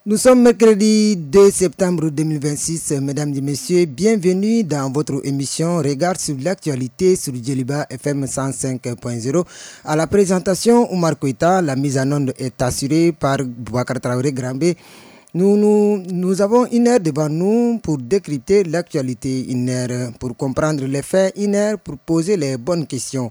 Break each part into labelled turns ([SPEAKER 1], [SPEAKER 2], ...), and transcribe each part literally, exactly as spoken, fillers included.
[SPEAKER 1] Nous sommes mercredi deux septembre deux mille vingt-six. Mesdames et messieurs, bienvenue dans votre émission Regard sur l'actualité sur Djoliba F M cent cinq point zéro. À la présentation, Oumar Koïta, la mise en onde est assurée par Boubacar Traoré Grambé. Nous, nous, nous avons une heure devant nous pour décrypter l'actualité, une heure pour comprendre les faits, une heure pour poser les bonnes questions.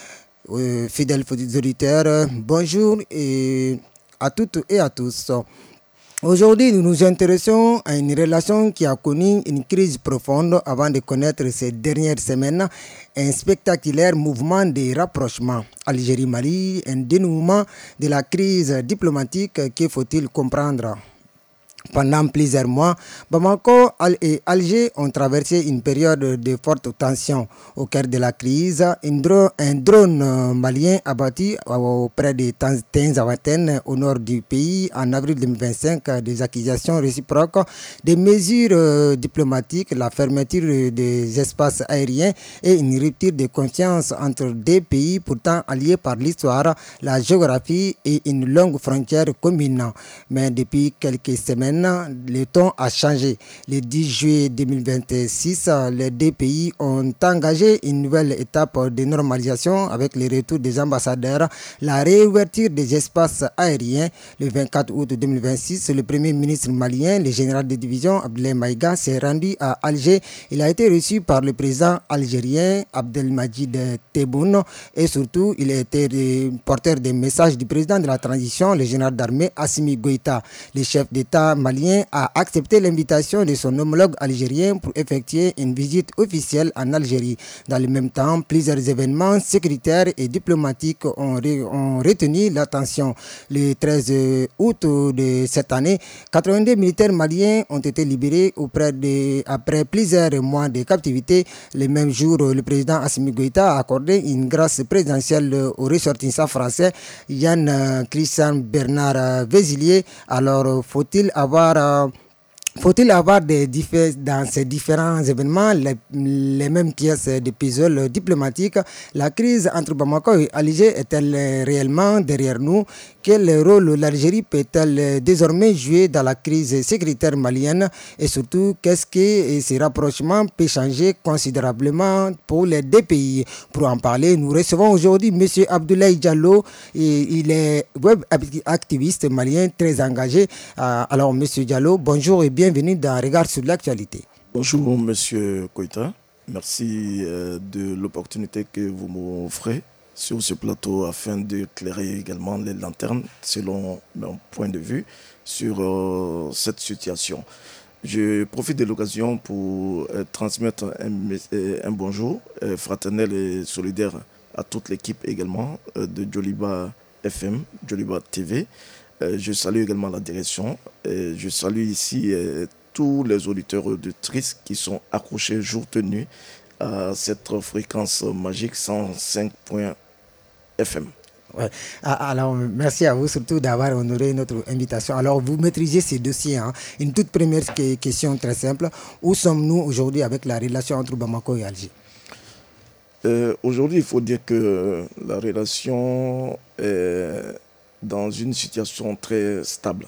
[SPEAKER 1] Euh, fidèles auditeurs, bonjour et à toutes et à tous. Aujourd'hui, nous nous intéressons à une relation qui a connu une crise profonde avant de connaître ces dernières semaines un spectaculaire mouvement de rapprochement. Algérie-Mali, un dénouement de la crise diplomatique qu'il faut-il comprendre. Pendant plusieurs mois, Bamako et Alger ont traversé une période de forte tension. Au cœur de la crise, un drone, un drone malien abattu auprès de Tinzawaten au nord du pays en avril deux mille vingt-cinq, des accusations réciproques, des mesures diplomatiques, la fermeture des espaces aériens et une rupture de confiance entre deux pays pourtant alliés par l'histoire, la géographie et une longue frontière commune. Mais depuis quelques semaines, le ton a changé. Le dix juillet deux mille vingt-six, les deux pays ont engagé une nouvelle étape de normalisation avec le retour des ambassadeurs, la réouverture des espaces aériens. Le vingt-quatre août deux mille vingt-six, le premier ministre malien, le général de division Abdoulaye Maïga, s'est rendu à Alger. Il a été reçu par le président algérien Abdelmadjid Tebboune et surtout, il a été le porteur des messages du président de la transition, le général d'armée Assimi Goïta. Le chef d'État malien a accepté l'invitation de son homologue algérien pour effectuer une visite officielle en Algérie. Dans le même temps, plusieurs événements sécuritaires et diplomatiques ont, ré, ont retenu l'attention. Le treize août de cette année, quatre-vingt-deux militaires maliens ont été libérés auprès de, après plusieurs mois de captivité. Le même jour, le président Assimi Goïta a accordé une grâce présidentielle au ressortissant français Yann Christian Bernard Vézilier. Alors, faut-il avoir Faut-il avoir des diffé- dans ces différents événements les, les mêmes pièces de puzzle diplomatique? La crise entre Bamako et Alger est-elle réellement derrière nous? Quel rôle l'Algérie peut-elle désormais jouer dans la crise sécuritaire malienne? Et surtout, qu'est-ce que ces rapprochements peuvent changer considérablement pour les deux pays? Pour en parler, nous recevons aujourd'hui M. Abdoulaye Diallo. Et il est web activiste malien très engagé. Alors, M. Diallo, bonjour et bienvenue dans Regard sur l'actualité.
[SPEAKER 2] Bonjour Monsieur Koïta, merci euh, de l'opportunité que vous m'offrez sur ce plateau afin d'éclairer également les lanternes selon mon point de vue sur euh, cette situation. Je profite de l'occasion pour euh, transmettre un, un bonjour euh, fraternel et solidaire à toute l'équipe également euh, de Djoliba F M, Djoliba T V. Euh, je salue également la direction. Et je salue ici euh, tous les auditeurs auditrices qui sont accrochés jour et nuit à cette fréquence magique cent cinq point F M.
[SPEAKER 1] Ouais. Alors, merci à vous surtout d'avoir honoré notre invitation. Alors, vous maîtrisez ces dossiers. Hein. Une toute première question très simple. Où sommes-nous aujourd'hui avec la relation entre Bamako et Alger?
[SPEAKER 2] euh, Aujourd'hui, il faut dire que la relation est dans une situation très stable.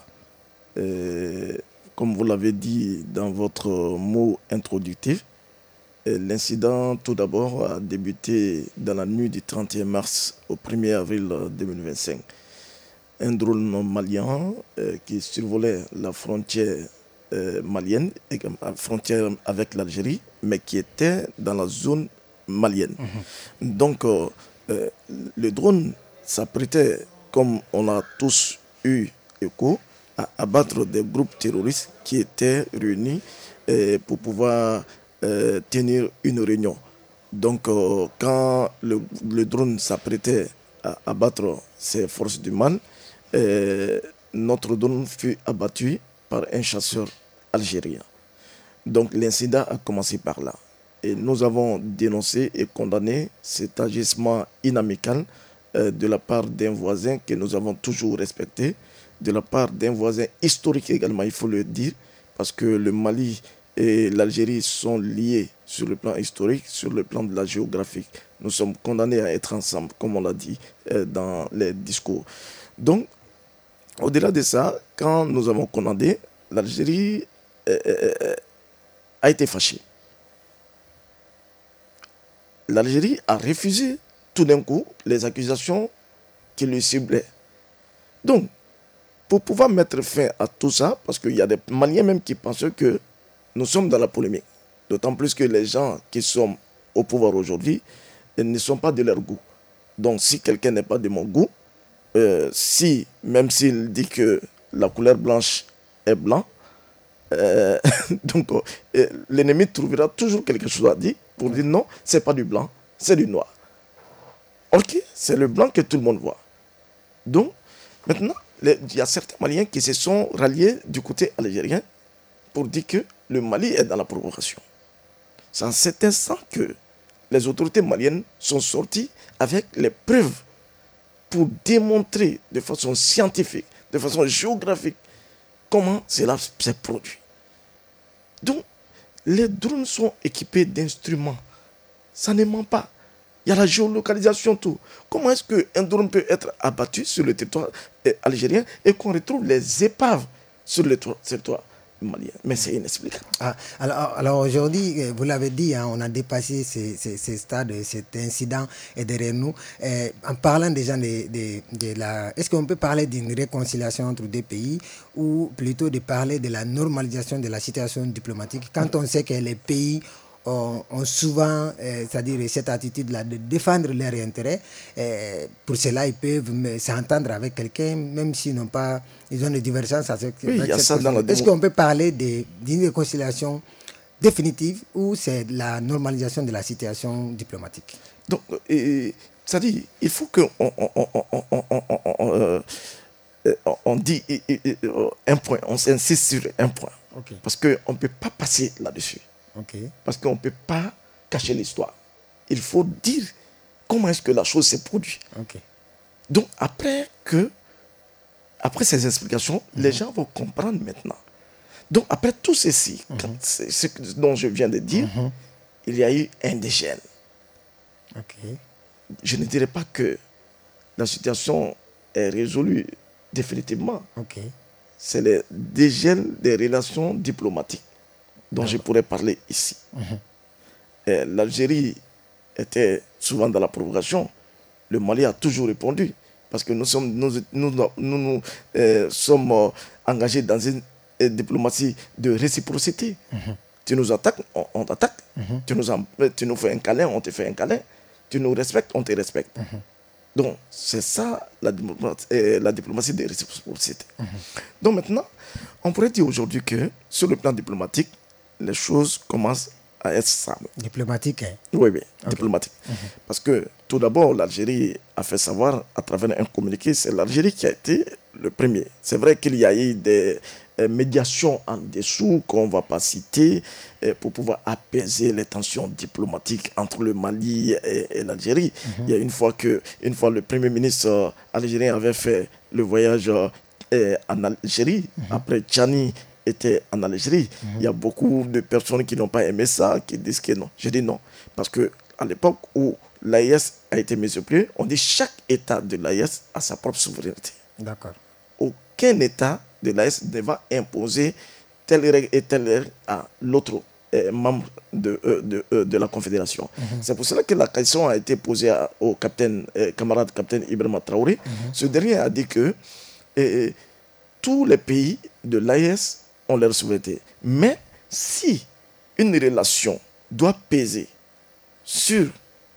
[SPEAKER 2] Et comme vous l'avez dit dans votre mot introductif, l'incident tout d'abord a débuté dans la nuit du trente et un mars au premier avril deux mille vingt-cinq. Un drone malien euh, qui survolait la frontière euh, malienne, et la frontière avec l'Algérie, mais qui était dans la zone malienne. Mmh. Donc euh, euh, le drone s'apprêtait, comme on a tous eu écho, à abattre des groupes terroristes qui étaient réunis euh, pour pouvoir euh, tenir une réunion. Donc, euh, quand le, le drone s'apprêtait à abattre ces forces du mal, euh, notre drone fut abattu par un chasseur algérien. Donc, l'incident a commencé par là. Et nous avons dénoncé et condamné cet agissement inamical euh, de la part d'un voisin que nous avons toujours respecté, de la part d'un voisin historique également, il faut le dire, parce que le Mali et l'Algérie sont liés sur le plan historique, sur le plan de la géographie. Nous sommes condamnés à être ensemble, comme on l'a dit euh, dans les discours. Donc, Au-delà de ça, quand nous avons commandé, l'Algérie euh, euh, a été fâchée. L'Algérie a refusé tout d'un coup les accusations qui lui ciblaient. Donc, pour pouvoir mettre fin à tout ça, parce qu'il y a des Maliens même qui pensent que nous sommes dans la polémique, d'autant plus que les gens qui sont au pouvoir aujourd'hui ne sont pas de leur goût. Donc, si quelqu'un n'est pas de mon goût, euh, si, même s'il dit que la couleur blanche est blanc, euh, donc euh, l'ennemi trouvera toujours quelque chose à dire pour dire non, c'est pas du blanc, c'est du noir. Ok, c'est le blanc que tout le monde voit. Donc, maintenant, les, il y a certains Maliens qui se sont ralliés du côté algérien pour dire que le Mali est dans la provocation. C'est en cet instant que les autorités maliennes sont sorties avec les preuves pour démontrer de façon scientifique, de façon géographique, comment cela s'est produit. Donc, les drones sont équipés d'instruments. Ça ne ment pas. Il y a la géolocalisation, tout. Comment est-ce qu'un drone peut être abattu sur le territoire algérien et qu'on retrouve les épaves sur le territoire malien? Mais c'est inexplicable.
[SPEAKER 1] Ah, alors, alors aujourd'hui, vous l'avez dit, hein, on a dépassé ces, ces, ces stades, cet incident est derrière nous. Eh, en parlant déjà de, de, de la... Est-ce qu'on peut parler d'une réconciliation entre deux pays ou plutôt de parler de la normalisation de la situation diplomatique quand on sait que les pays ont, ont souvent, euh, c'est-à-dire cette attitude-là de défendre leurs intérêts. Euh, pour cela, ils peuvent s'entendre avec quelqu'un, même s'ils n'ont pas, ils ont des divergences avec,
[SPEAKER 2] oui,
[SPEAKER 1] avec
[SPEAKER 2] il y a
[SPEAKER 1] cette
[SPEAKER 2] ça dans la
[SPEAKER 1] Est-ce qu'on peut parler de, d'une réconciliation définitive ou c'est la normalisation de la situation diplomatique?
[SPEAKER 2] Donc, et, c'est-à-dire, il faut qu'on on, on, on, on, on, on, on, euh, on dit un point, on s'insiste sur un point. Okay. Parce qu'on ne peut pas passer là-dessus. Okay. Parce qu'on ne peut pas cacher l'histoire. Il faut dire comment est-ce que la chose s'est produite. Okay. Donc, après que, après ces explications, mm-hmm. les gens vont comprendre maintenant. Donc, après tout ceci, mm-hmm. c'est ce dont je viens de dire, mm-hmm. il y a eu un dégel. Okay. Je ne dirais pas que la situation est résolue définitivement. Okay. C'est le dégel des relations diplomatiques dont je pourrais parler ici. Mm-hmm. L'Algérie était souvent dans la provocation. Le Mali a toujours répondu parce que nous sommes, nous, nous, nous, nous euh, sommes euh, engagés dans une euh, diplomatie de réciprocité. Mm-hmm. Tu nous attaques, on, on t'attaque. Mm-hmm. Tu, nous en, tu nous fais un câlin, on te fait un câlin. Tu nous respectes, on te respecte. Mm-hmm. Donc, c'est ça la diplomatie, euh, la diplomatie de réciprocité. Mm-hmm. Donc maintenant, on pourrait dire aujourd'hui que sur le plan diplomatique, les choses commencent à être stables.
[SPEAKER 1] Diplomatique, hein?
[SPEAKER 2] Oui, oui, okay. Diplomatique. Mm-hmm. Parce que tout d'abord, l'Algérie a fait savoir à travers un communiqué, c'est l'Algérie qui a été le premier. C'est vrai qu'il y a eu des euh, médiations en dessous qu'on ne va pas citer euh, pour pouvoir apaiser les tensions diplomatiques entre le Mali et, et l'Algérie. Mm-hmm. Il y a une fois que, une fois le premier ministre euh, algérien avait fait le voyage euh, en Algérie, mm-hmm. après Tchani était en Algérie. Mm-hmm. Il y a beaucoup de personnes qui n'ont pas aimé ça, qui disent que non. Je dis non. Parce qu'à l'époque où l'A E S a été mise au pied, on dit que chaque État de l'A E S a sa propre souveraineté.
[SPEAKER 1] D'accord.
[SPEAKER 2] Aucun État de l'A E S ne va imposer telle règle et telle règle à l'autre euh, membre de, euh, de, euh, de la Confédération. Mm-hmm. C'est pour cela que la question a été posée à, au capitaine, euh, camarade capitaine Ibrahima Traoré. Mm-hmm. Ce dernier a dit que euh, tous les pays de l'A E S ont leur souveraineté. Mais si une relation doit peser sur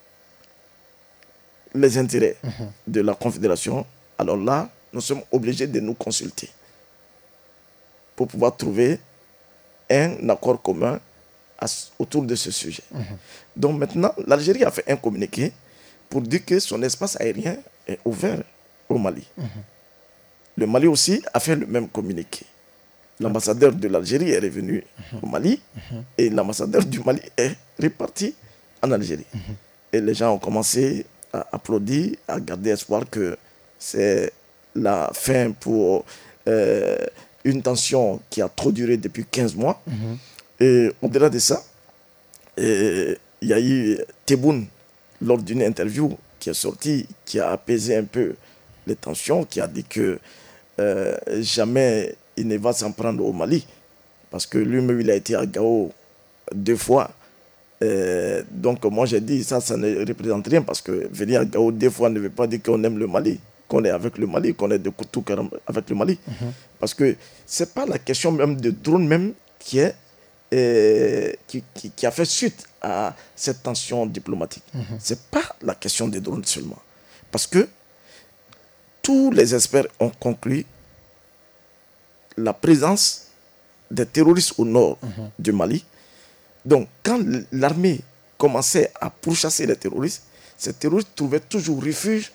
[SPEAKER 2] les intérêts mmh. de la Confédération, alors là, nous sommes obligés de nous consulter pour pouvoir trouver un accord commun à, autour de ce sujet. Mmh. Donc maintenant, l'Algérie a fait un communiqué pour dire que son espace aérien est ouvert au Mali. Mmh. Le Mali aussi a fait le même communiqué. L'ambassadeur de l'Algérie est revenu mmh. au Mali mmh. et l'ambassadeur du Mali est reparti en Algérie. Mmh. Et les gens ont commencé à applaudir, à garder espoir que c'est la fin pour euh, une tension qui a trop duré depuis quinze mois. Mmh. Et au-delà de ça, il y a eu Tebboune, lors d'une interview qui est sortie, qui a apaisé un peu les tensions, qui a dit que euh, jamais il ne va s'en prendre au Mali. Parce que lui-même, il a été à Gao deux fois. Euh, donc moi, j'ai dit, ça, ça ne représente rien. Parce que venir à Gao deux fois ne veut pas dire qu'on aime le Mali, qu'on est avec le Mali, qu'on est de tout cœur avec le Mali. Mm-hmm. Parce que ce n'est pas la question même de drone même qui est... Et qui, qui, qui a fait suite à cette tension diplomatique. Mm-hmm. Ce n'est pas la question des drones seulement. Parce que tous les experts ont conclu la présence des terroristes au nord mm-hmm. du Mali. Donc, quand l'armée commençait à pourchasser les terroristes, ces terroristes trouvaient toujours refuge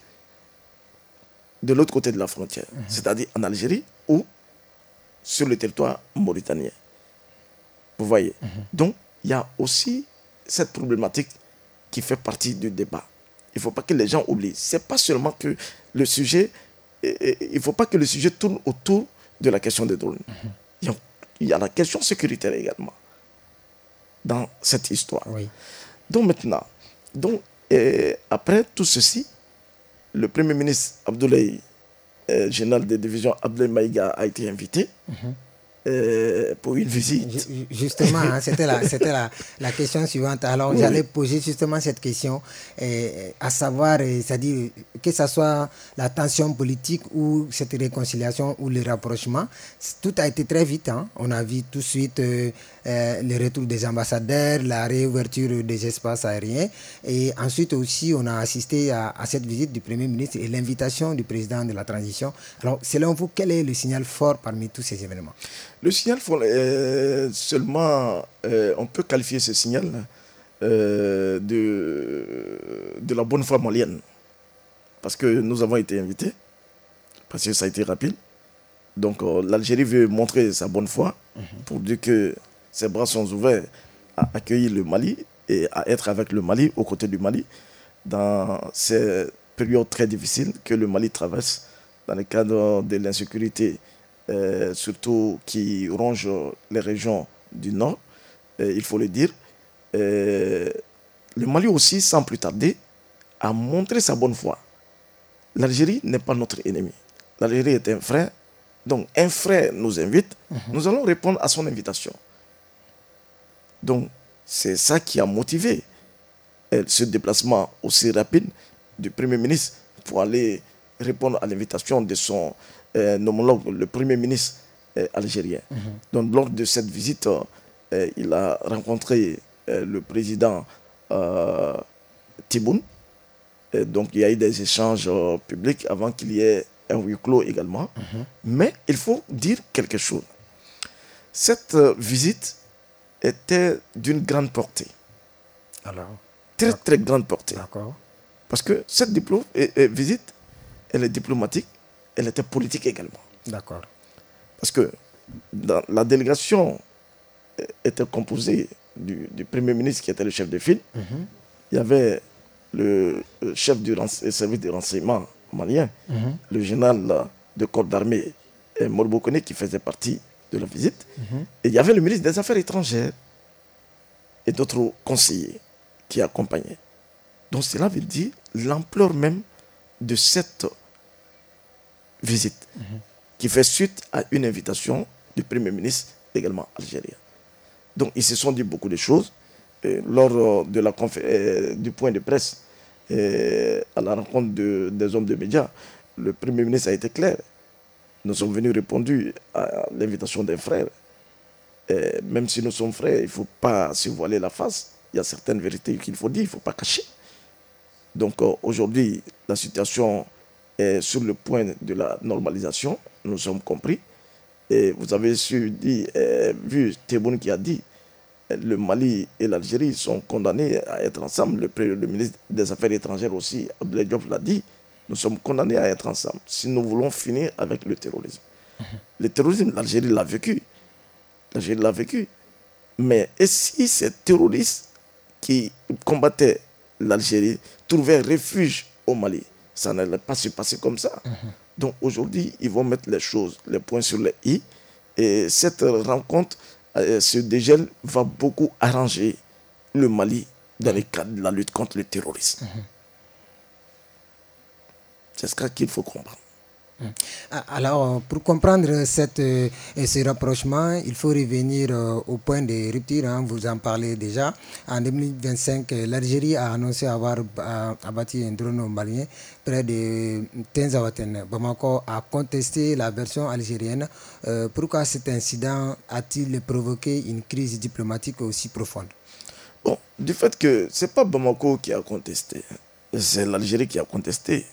[SPEAKER 2] de l'autre côté de la frontière, mm-hmm. c'est-à-dire en Algérie ou sur le territoire mauritanien. Vous voyez. Mm-hmm. Donc, il y a aussi cette problématique qui fait partie du débat. Il ne faut pas que les gens oublient. Ce n'est pas seulement que le sujet... Il ne faut pas que le sujet tourne autour de la question des drones. Mm-hmm. Il y a, il y a la question sécuritaire également dans cette histoire. Oui. Donc maintenant, donc, après tout ceci, le Premier ministre Abdoulaye, euh, général de division Abdoulaye Maïga, a été invité. Mm-hmm. Euh, pour une visite.
[SPEAKER 1] Justement, hein, c'était, la, c'était la, la question suivante. Alors, oui. J'allais poser justement cette question, euh, à savoir, euh, c'est-à-dire que ce soit la tension politique ou cette réconciliation ou le rapprochement, tout a été très vite. Hein. On a vu tout de suite euh, euh, le retour des ambassadeurs, la réouverture des espaces aériens. Et ensuite aussi, on a assisté à, à cette visite du Premier ministre et l'invitation du président de la transition. Alors, selon vous, quel est le signal fort parmi tous ces événements ?
[SPEAKER 2] Le signal, euh, seulement, euh, on peut qualifier ce signal euh, de, de la bonne foi malienne. Parce que nous avons été invités, parce que ça a été rapide. Donc euh, l'Algérie veut montrer sa bonne foi mm-hmm. pour dire que ses bras sont ouverts à accueillir le Mali et à être avec le Mali, aux côtés du Mali, dans ces périodes très difficiles que le Mali traverse dans le cadre de l'insécurité. Euh, surtout qui ronge les régions du Nord, euh, il faut le dire. Euh, le Mali aussi, sans plus tarder, a montré sa bonne foi. L'Algérie n'est pas notre ennemi. L'Algérie est un frère. Donc, un frère nous invite, mm-hmm. nous allons répondre à son invitation. Donc, c'est ça qui a motivé euh, ce déplacement aussi rapide du Premier ministre pour aller répondre à l'invitation de son Euh, homologue, le Premier ministre euh, algérien. Mm-hmm. Donc, lors de cette visite, euh, il a rencontré euh, le président euh, Tebboune. Et donc, il y a eu des échanges euh, publics avant qu'il y ait un huis clos également. Mm-hmm. Mais il faut dire quelque chose. Cette euh, visite était d'une grande portée. Alors, très, très grande portée. D'accord. Parce que cette diplo- et, et visite, elle est diplomatique. Elle était politique également.
[SPEAKER 1] D'accord.
[SPEAKER 2] Parce que dans, la délégation était composée du, du Premier ministre qui était le chef de file. Mm-hmm. Il y avait le, le chef du service de renseignement malien, mm-hmm. le général de corps d'armée Modibo Konde qui faisait partie de la visite. Mm-hmm. Et il y avait le ministre des Affaires étrangères et d'autres conseillers qui accompagnaient. Donc cela veut dire l'ampleur même de cette visite, mm-hmm. qui fait suite à une invitation du Premier ministre, également algérien. Donc, ils se sont dit beaucoup de choses. Et lors de la confé- euh, du point de presse, euh, à la rencontre de, des hommes de médias, le Premier ministre a été clair. Nous sommes venus répondre à l'invitation d'un frère. Et même si nous sommes frères, il ne faut pas se voiler la face. Il y a certaines vérités qu'il faut dire, il ne faut pas cacher. Donc, euh, aujourd'hui, la situation est sur le point de la normalisation, nous sommes compris. Et vous avez su dit, euh, vu Tebboune qui a dit, le Mali et l'Algérie sont condamnés à être ensemble. Le, le ministre des Affaires étrangères aussi, Abdoulaye Diop l'a dit, nous sommes condamnés à être ensemble si nous voulons finir avec le terrorisme. Mmh. Le terrorisme, l'Algérie l'a vécu. L'Algérie l'a vécu. Mais et si ces terroristes qui combattaient l'Algérie trouvaient refuge au Mali? Ça n'allait pas se passer comme ça. Mmh. Donc aujourd'hui, ils vont mettre les choses, les points sur les i. Et cette rencontre, euh, ce dégel va beaucoup arranger le Mali dans le cadre de la lutte contre le terrorisme. Mmh. C'est ce qu'il faut comprendre.
[SPEAKER 1] Alors, pour comprendre cette, euh, ce rapprochement, il faut revenir euh, au point de rupture. Hein, vous en parlez déjà. En deux mille vingt-cinq, l'Algérie a annoncé avoir euh, abattu un drone malien près de Tinzaouaten. Bamako a contesté la version algérienne. Euh, pourquoi cet incident a-t-il provoqué une crise diplomatique aussi profonde?
[SPEAKER 2] Bon, du fait que ce n'est pas Bamako qui a contesté, c'est l'Algérie qui a contesté.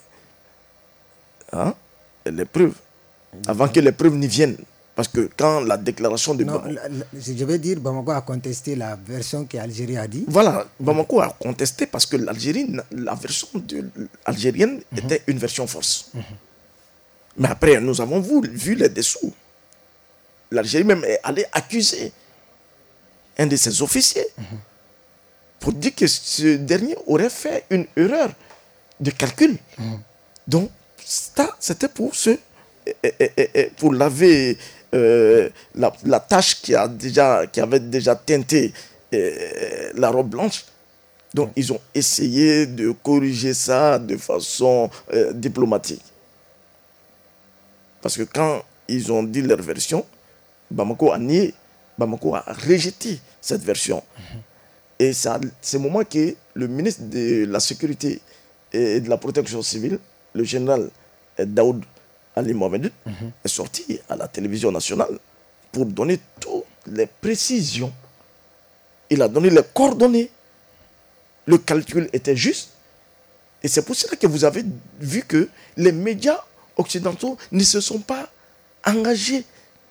[SPEAKER 2] Hein? Les preuves. Avant que les preuves n'y viennent. Parce que quand la déclaration de
[SPEAKER 1] non,
[SPEAKER 2] Bamako...
[SPEAKER 1] la, la, je vais dire, Bamako a contesté la version que l'Algérie a dit.
[SPEAKER 2] Voilà, Bamako a contesté parce que l'Algérie, la version de, algérienne mm-hmm. était une version fausse. Mm-hmm. Mais après, nous avons vu, vu les dessous. L'Algérie même est allée accuser un de ses officiers mm-hmm. pour dire que ce dernier aurait fait une erreur de calcul. Mm-hmm. Donc, ça, c'était pour ce, pour laver euh, la, la tache qui, a déjà, qui avait déjà teinté euh, la robe blanche. Donc, mm. ils ont essayé de corriger ça de façon euh, diplomatique. Parce que quand ils ont dit leur version, Bamako a nié, Bamako a rejeté cette version. Mm-hmm. Et c'est au moment que le ministre de la Sécurité et de la Protection civile, le général Daoud Ali Mohamed, mm-hmm. est sorti à la télévision nationale pour donner toutes les précisions. Il a donné les coordonnées. Le calcul était juste. Et c'est pour cela que vous avez vu que les médias occidentaux ne se sont pas engagés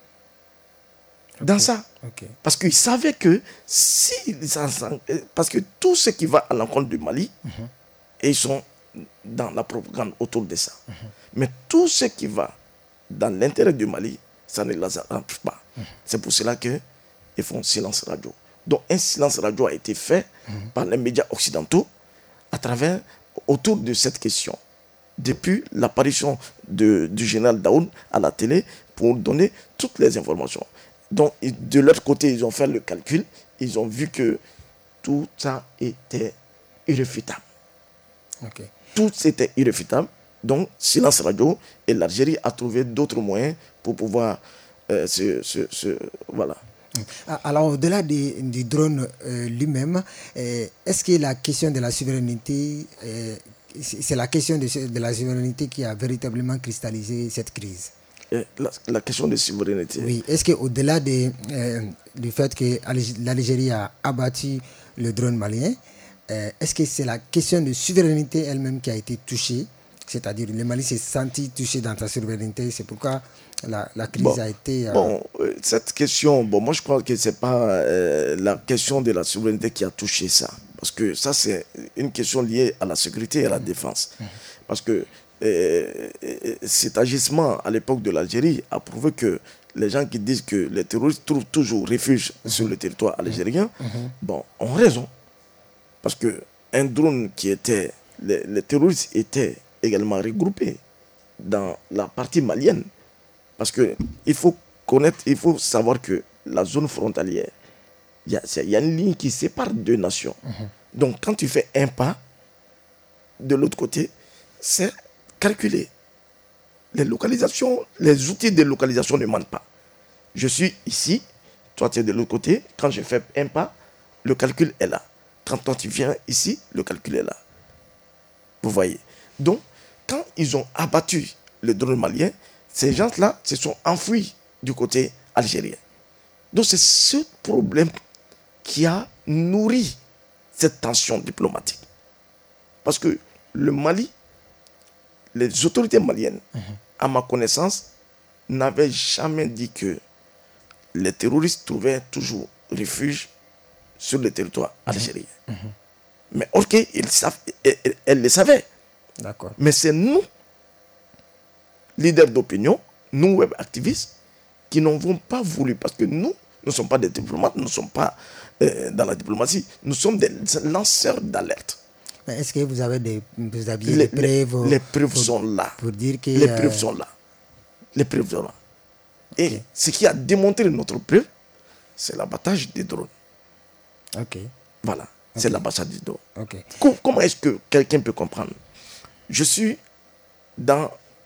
[SPEAKER 2] okay. dans ça. Okay. Parce qu'ils savaient que si... Parce que tout ce qui va à l'encontre du Mali, mm-hmm. et ils sont dans la propagande autour de ça. Mm-hmm. Mais tout ce qui va dans l'intérêt du Mali, ça ne les arrange pas. Mm-hmm. C'est pour cela qu'ils font silence radio. Donc un silence radio a été fait mm-hmm. par les médias occidentaux à travers, autour de cette question. Depuis l'apparition de, du général Daoud à la télé pour donner toutes les informations. Donc de leur côté, ils ont fait le calcul, ils ont vu que tout ça était irréfutable. Okay. Tout était irréfutable. Donc, silence radio, et l'Algérie a trouvé d'autres moyens pour pouvoir euh, se, se, se... Voilà.
[SPEAKER 1] Alors, au-delà du, du drone euh, lui-même, euh, est-ce que la question de la souveraineté, euh, c'est la question de, de la souveraineté qui a véritablement cristallisé cette crise?
[SPEAKER 2] La, la question de souveraineté.
[SPEAKER 1] Oui, est-ce qu'au-delà de, euh, du fait que l'Algérie a abattu le drone malien, euh, est-ce que c'est la question de souveraineté elle-même qui a été touchée? C'est-à-dire le Mali s'est senti touché dans sa souveraineté, c'est pourquoi la, la crise
[SPEAKER 2] bon,
[SPEAKER 1] a été... Euh...
[SPEAKER 2] Bon, euh, cette question, bon, moi je crois que ce n'est pas euh, la question de la souveraineté qui a touché ça. Parce que ça, c'est une question liée à la sécurité et à la mmh. défense. Mmh. Parce que euh, cet agissement à l'époque de l'Algérie a prouvé que les gens qui disent que les terroristes trouvent toujours refuge mmh. sur le territoire algérien, mmh. bon, ont raison. Parce qu'un drone qui était... Les, les terroristes étaient également regroupés dans la partie malienne. Parce qu'il faut connaître, il faut savoir que la zone frontalière, il y, y a une ligne qui sépare deux nations. Mm-hmm. Donc quand tu fais un pas, de l'autre côté, c'est calculé. Les localisations, les outils de localisation ne mentent pas. Je suis ici, toi tu es de l'autre côté, quand je fais un pas, le calcul est là. Quand toi tu viens ici, le calcul est là. Vous voyez. Donc, quand ils ont abattu le drone malien, ces gens-là se sont enfuis du côté algérien. Donc, c'est ce problème qui a nourri cette tension diplomatique. Parce que le Mali, les autorités maliennes, mmh. à ma connaissance, n'avaient jamais dit que les terroristes trouvaient toujours refuge sur le territoire algérien. Mmh. Mais ok, ils savent, elles le savaient.
[SPEAKER 1] D'accord.
[SPEAKER 2] Mais c'est nous, leaders d'opinion, nous, web activistes, qui n'avons pas voulu, parce que nous, nous ne sommes pas des diplomates, nous ne sommes pas euh, dans la diplomatie, nous sommes des lanceurs d'alerte.
[SPEAKER 1] Mais est-ce que vous avez des, vous aviez
[SPEAKER 2] les,
[SPEAKER 1] des preuves?
[SPEAKER 2] Les, les preuves
[SPEAKER 1] pour,
[SPEAKER 2] sont là.
[SPEAKER 1] Pour dire que...
[SPEAKER 2] Les preuves euh... sont là. Les preuves sont là. Et okay. ce qui a démontré notre preuve, c'est l'abattage des drones.
[SPEAKER 1] Ok.
[SPEAKER 2] Voilà. C'est okay. l'abattage des drones.
[SPEAKER 1] Okay.
[SPEAKER 2] Comment est-ce que quelqu'un peut comprendre? Je suis dans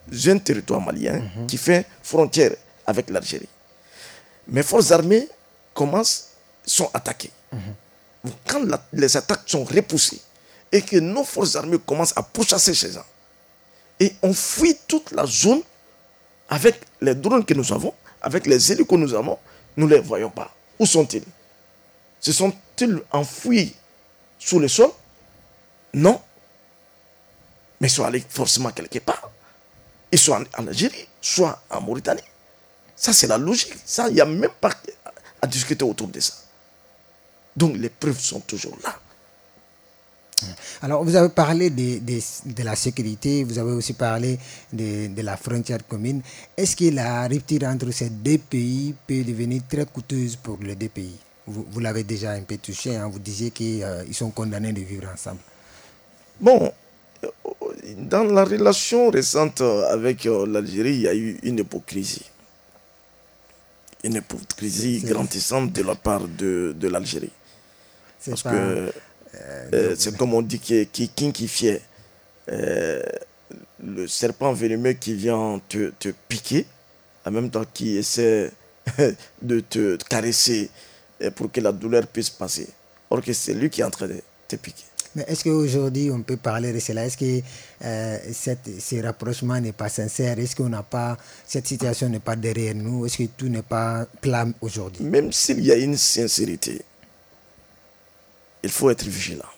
[SPEAKER 2] un territoire malien mm-hmm. qui fait frontière avec l'Algérie. Mes forces armées commencent, sont attaquées. Mm-hmm. Quand la, les attaques sont repoussées et que nos forces armées commencent à pourchasser ces gens, et on fuit toute la zone avec les drones que nous avons, avec les hélicos que nous avons, nous ne les voyons pas. Où sont-ils? Se sont-ils enfouis sous le sol? Non. Mais ils sont allés forcément quelque part. Ils sont en Algérie, soit en Mauritanie. Ça, c'est la logique. Ça, il n'y a même pas à discuter autour de ça. Donc, les preuves sont toujours là.
[SPEAKER 1] Alors, vous avez parlé de, de, de la sécurité, vous avez aussi parlé de, de la frontière commune. Est-ce que la rupture entre ces deux pays peut devenir très coûteuse pour les deux pays? Vous, vous l'avez déjà un peu touché, hein, vous disiez qu'ils euh, sont condamnés de vivre ensemble.
[SPEAKER 2] Bon, dans la relation récente avec euh, l'Algérie, il y a eu une hypocrisie. Une hypocrisie c'est, grandissante de la part de, de l'Algérie. C'est Parce pas... que... Euh, euh, c'est comme on dit qui qui qui euh, le serpent venimeux qui vient te, te piquer en même temps qui essaie de te caresser pour que la douleur puisse passer, or que c'est lui qui est en train de te piquer.
[SPEAKER 1] Mais est-ce qu'aujourd'hui on peut parler de cela? Est-ce que euh, cette, ce rapprochement n'est pas sincère? Est-ce qu'on n'a pas, cette situation n'est pas derrière nous? Est-ce que tout n'est pas plat aujourd'hui?
[SPEAKER 2] Même s'il y a une sincérité, il faut être vigilant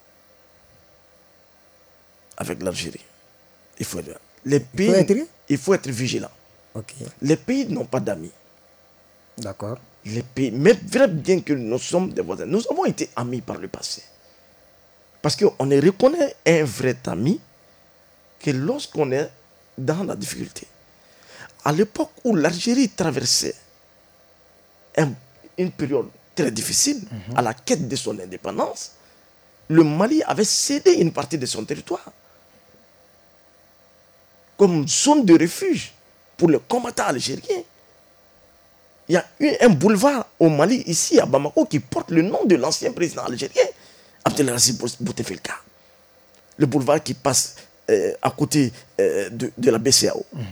[SPEAKER 2] avec l'Algérie. Il faut être, les pays, il faut être, il faut être vigilant.
[SPEAKER 1] Okay.
[SPEAKER 2] Les pays n'ont pas d'amis.
[SPEAKER 1] D'accord.
[SPEAKER 2] Les pays, mais vrai bien que nous sommes des voisins, nous avons été amis par le passé. Parce qu'on ne reconnaît un vrai ami que lorsqu'on est dans la difficulté. À l'époque où l'Algérie traversait un, une période très difficile, mm-hmm. à la quête de son indépendance, le Mali avait cédé une partie de son territoire comme zone de refuge pour les combattants algériens. Il y a eu un boulevard au Mali, ici à Bamako, qui porte le nom de l'ancien président algérien, Abdelaziz Bouteflika. Le boulevard qui passe euh, à côté euh, de, de la B C A O. Mm-hmm.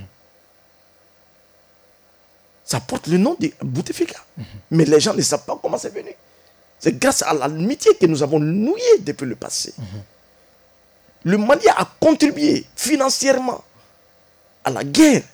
[SPEAKER 2] Ça porte le nom de Bouteflika. Mm-hmm. Mais les gens ne savent pas comment c'est venu. C'est grâce à l'amitié que nous avons nouée depuis le passé. Mm-hmm. Le Mali a contribué financièrement à la guerre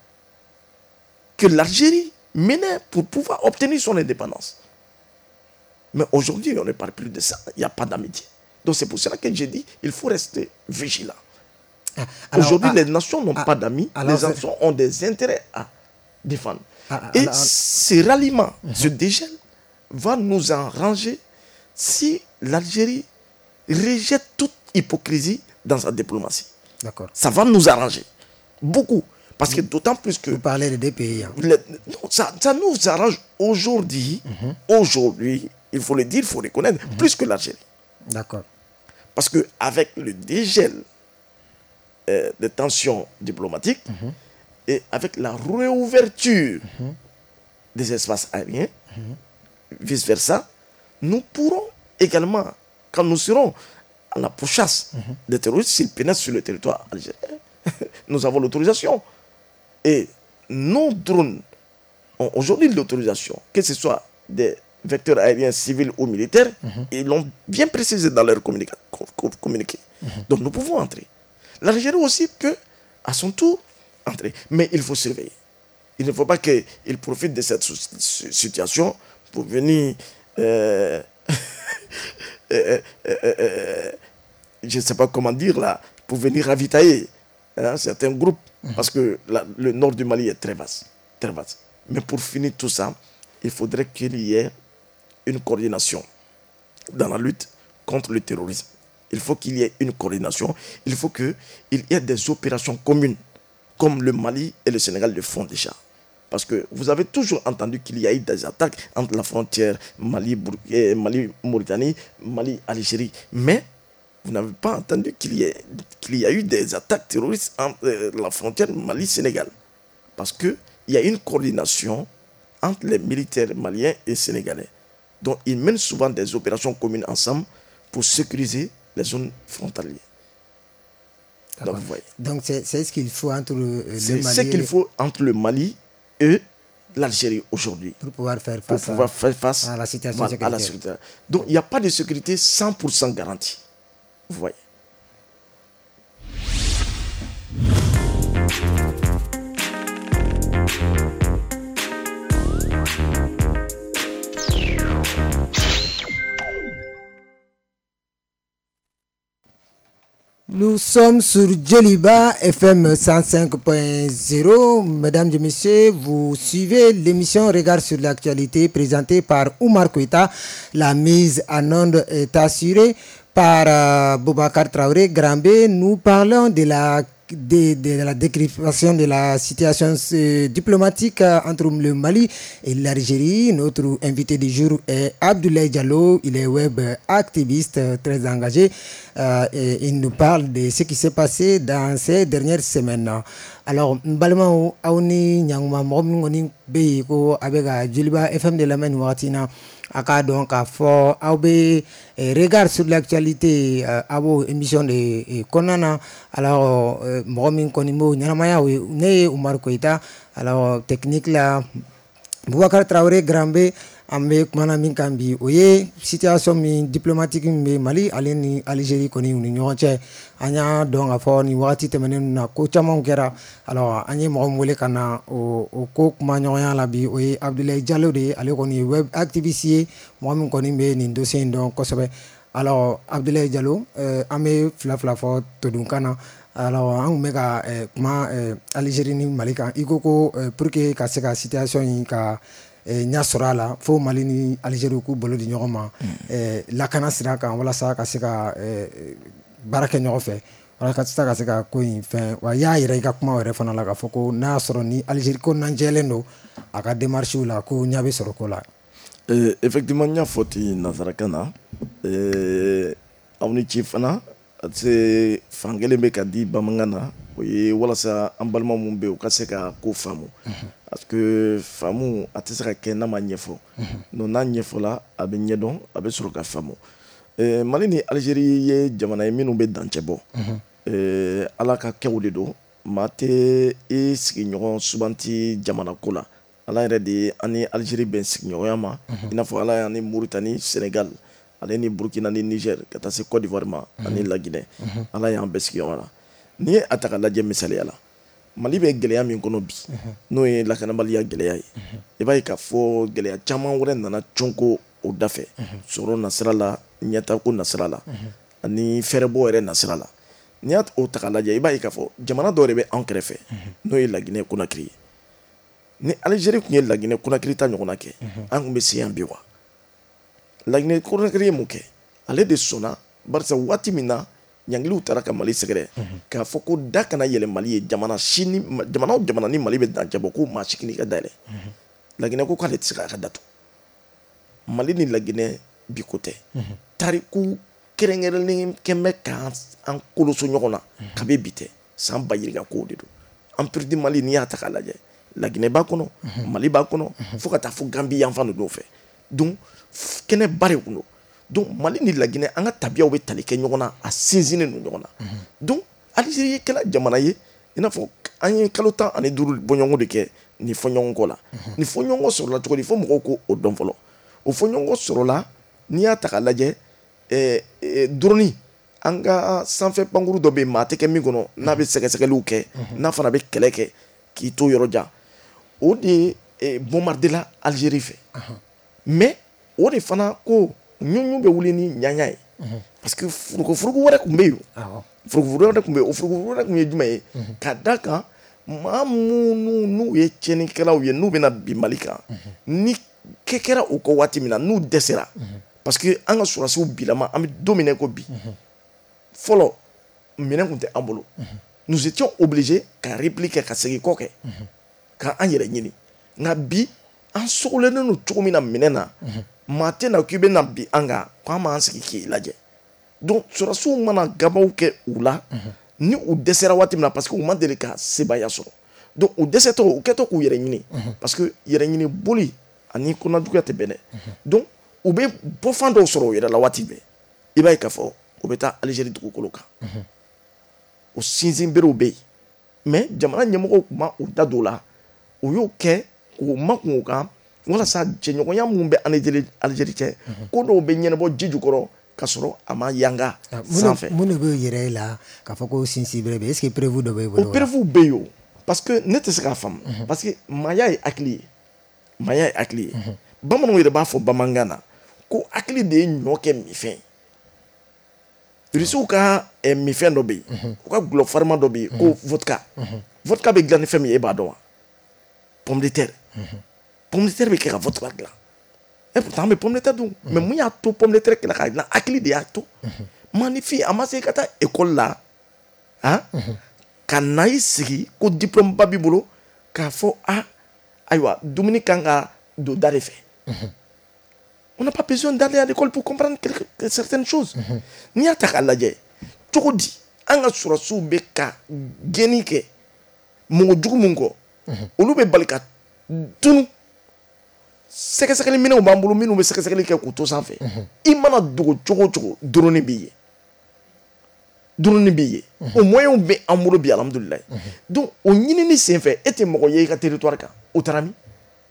[SPEAKER 2] que l'Algérie menait pour pouvoir obtenir son indépendance. Mais aujourd'hui, on ne parle plus de ça. Il n'y a pas d'amitié. Donc c'est pour cela que j'ai dit qu'il faut rester vigilant. Ah, aujourd'hui, ah, les nations n'ont ah, pas d'amis. Les nations ont des intérêts à défendre. Ah, Et alors, ce ralliement, uh-huh. ce dégel, va nous enranger si l'Algérie rejette toute hypocrisie dans sa diplomatie.
[SPEAKER 1] D'accord.
[SPEAKER 2] Ça va nous arranger. Beaucoup. Parce que d'autant plus que...
[SPEAKER 1] Vous parlez de deux pays. Hein.
[SPEAKER 2] Les, non, ça, ça nous arrange aujourd'hui. Uh-huh. Aujourd'hui, il faut le dire, il faut reconnaître, uh-huh. plus que l'Algérie.
[SPEAKER 1] D'accord.
[SPEAKER 2] Parce qu'avec le dégel euh, des tensions diplomatiques uh-huh. et avec la réouverture uh-huh. des espaces aériens, uh-huh. vice-versa, nous pourrons également, quand nous serons à la pourchasse uh-huh. des terroristes, s'ils pénètrent sur le territoire algérien, nous avons l'autorisation. Et nos drones ont aujourd'hui l'autorisation, que ce soit des vecteurs aériens civils ou militaires, uh-huh. ils l'ont bien précisé dans leur communica- communiqué. Uh-huh. Donc nous pouvons entrer. L'Algérie aussi peut, à son tour, entrer. Mais il faut surveiller. Il ne faut pas qu'ils profitent de cette situation pour venir... Euh, euh, euh, euh, je ne sais pas comment dire là, pour venir ravitailler hein, certains groupes. Parce que la, le nord du Mali est très vaste, très vaste. Mais pour finir tout ça, il faudrait qu'il y ait une coordination dans la lutte contre le terrorisme. Il faut qu'il y ait une coordination. Il faut qu'il y ait des opérations communes, comme le Mali et le Sénégal le font déjà. Parce que vous avez toujours entendu qu'il y a eu des attaques entre la frontière Mali-Mauritanie, Mali, Mali-Algérie. Mais vous n'avez pas entendu qu'il y, qu'il y a eu des attaques terroristes entre euh, la frontière Mali-Sénégal. Parce qu'il y a une coordination entre les militaires maliens et sénégalais. Donc ils mènent souvent des opérations communes ensemble pour sécuriser les zones frontalières. Donc, vous voyez.
[SPEAKER 1] Donc c'est ce qu'il faut entre euh, le
[SPEAKER 2] C'est
[SPEAKER 1] Mali
[SPEAKER 2] ce qu'il faut entre le Mali et l'Algérie aujourd'hui.
[SPEAKER 1] Pour pouvoir faire face,
[SPEAKER 2] pour pouvoir
[SPEAKER 1] à,
[SPEAKER 2] faire face
[SPEAKER 1] à la situation
[SPEAKER 2] voilà,
[SPEAKER 1] sécuritaire.
[SPEAKER 2] À la sécurité. Donc il n'y a pas de sécurité cent pour cent garantie. Vous voyez.
[SPEAKER 1] Nous sommes sur Djeliba F M cent cinq point zéro. Mesdames et messieurs, vous suivez l'émission Regard sur l'actualité présentée par Oumar Koïta. La mise en onde est assurée par euh, Boubacar Traoré Grambé. Nous parlons de la De, de la décryptation de la situation euh, diplomatique euh, entre le Mali et l'Algérie. Notre invité du jour est Abdoulaye Diallo. Il est web activiste euh, très engagé. Euh, et il nous parle de ce qui s'est passé dans ces dernières semaines. Alors, Mbalma Aouni Nyangma Mobni Beiko Abega Djeliba F M de la Maine Watina. Aka donc a fort aube regard sur l'actualité abo émission de Konana. Alors momin konimo nyaramaya ne Oumar Koïta. Alors technique là Boubacar Traoré Grambé ambe kumana min kambi oye situation min diplomatique min Mali aleni Algérie koni ni ñoche anya donc a fort ni wati temenen na ko chamon kera. Alors anye mo wole kana o o ko kuma ñoya la bi oye Abdoulaye Diallo de ale koni web activiste mo min koni be ni dossier donc ko sobe. Alors Abdoulaye Diallo euh, ame fla fla fo to dun kana. Alors an meka eh, kuma eh, Algérie ni Mali kan ikoko eh, pour que ka se ka situation yi ka nya sɔrɔ a la fo Mali ni Algérie k'u bolo di ɲɔgɔn ma lakana sira kan walasa ka se ka baara kɛ ɲɔgɔn fɛ wala ka se ka se ka ko in fɛn wa y'a yɛrɛ i ka kuma yɛrɛ fana la k'a fɔ ko n'a sɔrɔ ni Algérie ko nan jɛlen don a ka démarche la ko ɲa bɛ sɔrɔ ko la.
[SPEAKER 2] Effectivement n y'a fɔ ten nanzarakan na aw ni ci fana se fankelen bɛ ka di bamanankan na o ye walasa an balima mun bɛ u ka se ka ko faamu. Parce que faamu a tɛ se ka kɛ n'a ma ɲɛfɔ donc n'a ɲɛfɔla a bɛ ɲɛdɔn a bɛ sɔrɔ ka faamu. Mali ni Algérie ye jamana ye minnu bɛ dancɛ bɔ ala ka kɛw de don maa tɛ i sigiɲɔgɔn subanti jamana ko la. Ala yɛrɛ de ye an ni Algérie bɛn sigiɲɔgɔnya ma i n'a fɔ ala y'an ni Mauritanie Sénégal ale ni Burkina ni Niger ka taa se Côte d'Ivoire ma ani La Guinée ala y'an bɛɛ sigiɲɔgɔn la. N'i ye a ta ka lajɛ misaliya la Mali bɛ gɛlɛya min kɔnɔ bi n'o ye lakanabaliya gɛlɛya ye i b'a ye k'a fɔ gɛlɛya caman wɛrɛ nana cɔnko o da fɛ sɔrɔ nasira la ɲɛtako nasira la ani fɛrɛbɔ yɛrɛ nasira la. N'i y'a o ta ka lajɛ i b'a ye k'a fɔ jamana dɔw de bɛ anw kɛrɛfɛ n'o ye La Guinée Conakry ye. Ni Algérie tun ye La Guinée Conakry ta ɲɔgɔnna kɛ an tun bɛ se yan bi wa. La Guinée Conakry ye mun kɛ ale de sɔnna barisa waati min na ɲangiliw taara ka Mali sɛgɛrɛ k'a fɔ ko da kana yɛlɛ Mali ye jamana si ni jamana o jamana ni Mali bɛ dancɛ bɔ ko maa si k'i ka dayɛlɛ. La Guinée ko k'ale tɛ se k'a ka datugu. Mali ni La Guinée bi ko tɛ tariku kɛrɛnkɛrɛnnen kɛn bɛ k'an koloso ɲɔgɔn na kabi bi tɛ san ba yirika kow de don. Empire du Mali n'i y'a ta k'a lajɛ La Guinée b'a kɔnɔ Mali b'a kɔnɔ fo ka taa fo Gambie yanfan ninnu fɛ donc kɛnɛ ba de kun don. Donc Mali ni La Guinée an ka tabiyaw bɛ tali kɛ ɲɔgɔn na a sinsinnen don ɲɔgɔn na. Donc Algérie ye kɛla jamana ye i n'a fɔ an ye kalo tan ani duuru bɔɲɔgɔnko de kɛ nin fɔɲɔgɔnko la. Nin fɔɲɔgɔnko sɔrɔla cogo di fo mɔgɔw ko o dɔn fɔlɔ. O fɔɲɔgɔnko sɔrɔla n'i y'a ta k'a lajɛ drone an ka sanfɛ pankuru dɔ bɛ yen maa tɛ kɛ min kɔnɔ n'a bɛ sɛgɛsɛgɛliw kɛ n'a fana bɛ kɛlɛ kɛ k'i to yɔrɔ jan o de bombardela Algérie fɛ mais o de fana ko ɲuɲu bɛ wuli ni ɲaɲa ye parce que furugufurugu wɛrɛ tun bɛ yen furugufurugu wɛrɛ tun bɛ yen o furugufurugu wɛrɛ tun ye jumɛn ye ka da kan maa minnu n'u ye tiɲɛnikɛlaw ye n'u bɛna bi Mali kan ni kɛ kɛra o kɔ waati min na n'u dɛsɛra parce que an ka sɔrɔdasiw bilama an bɛ don min na ko bi fɔlɔ minɛn tun tɛ an bolo nous étions obligés ka répliquer ka segin kɔ kɛ ka an yɛrɛ ɲini nka bi an sɔgɔlenen don cogo min na minɛn na maa tɛ na k'i bɛ na bi an kan k'an m'an sigi k'i lajɛ donc sɔrɔdasiw mana gabaw kɛ u la ni u dɛsɛra waati min na parce que u ma deli ka sebaaya sɔrɔ donc u dɛsɛtɔ u kɛtɔ k'u yɛrɛ ɲini parce que yɛrɛ ɲini boli ani kɔnɔjuguya tɛ bɛn dɛ donc u bɛ bɔfan dɔw sɔrɔ u yɛrɛ la waati bɛɛ i b'a ye k'a fɔ u bɛ taa Algérie dugukolo kan o sinsin berew bɛ yen mais jamana ɲɛmɔgɔw tun ma o da don o la o y'o kɛ k'o makun o kan walasa cɛɲɔgɔnya mun bɛ Aligérie cɛ ko dɔw bɛ ɲɛnabɔ ji jukɔrɔ ka sɔrɔ a ma yanga sanfɛ.
[SPEAKER 1] mun de b'o yɛrɛ la k'a fɔ ko sinsin bere bɛ est-ce que prévu dɔ b'e bolo?
[SPEAKER 2] o prévu bɛ yen o parce que ne tɛ se k'a faamu parce que maaya ye hakili ye maaya ye hakili ye bamananw yɛrɛ b'a fɔ bamanankan na ko hakili de ye ɲɔ kɛ mifɛn ye. Rusiw ka mifɛn dɔ bɛ yen u ka gulɔ farima dɔ bɛ yen ko vodka vodka bɛ dilan ni fɛn min ye e b'a dɔn wa? Pomme de terre pomme de terre bɛ kɛ ka vodka dilan et pourtant an bɛ pomme de terre dun mais mun y'a to pomme de terre kɛla k'a dilan hakili de y'a to maanifin a ma se ka taa école la ah ka na i sigi ko diplôme ba b'i bolo k'a fɔ ah ayiwa dumuni kan ka don da de fɛ. On n'a pas besoin d'aller à l'école pour comprendre quelque, certaines choses. N'i y'a ta k'a lajɛ cogo di an ka sɔrɔsiw bɛ ka gɛnni kɛ mɔgɔ jugu mun kɔ olu bɛ bali ka tunu sɛgɛsɛgɛli minɛnw b'an bolo minnu bɛ sɛgɛsɛgɛli kɛ k'u to sanfɛ i mana dogo cogo o cogo drone b'i ye drone b'i ye o moyens bɛ an bolo bi alhamdulilayi donc o ɲinini senfɛ e tɛ mɔgɔ ye i ka territoire kan o taara min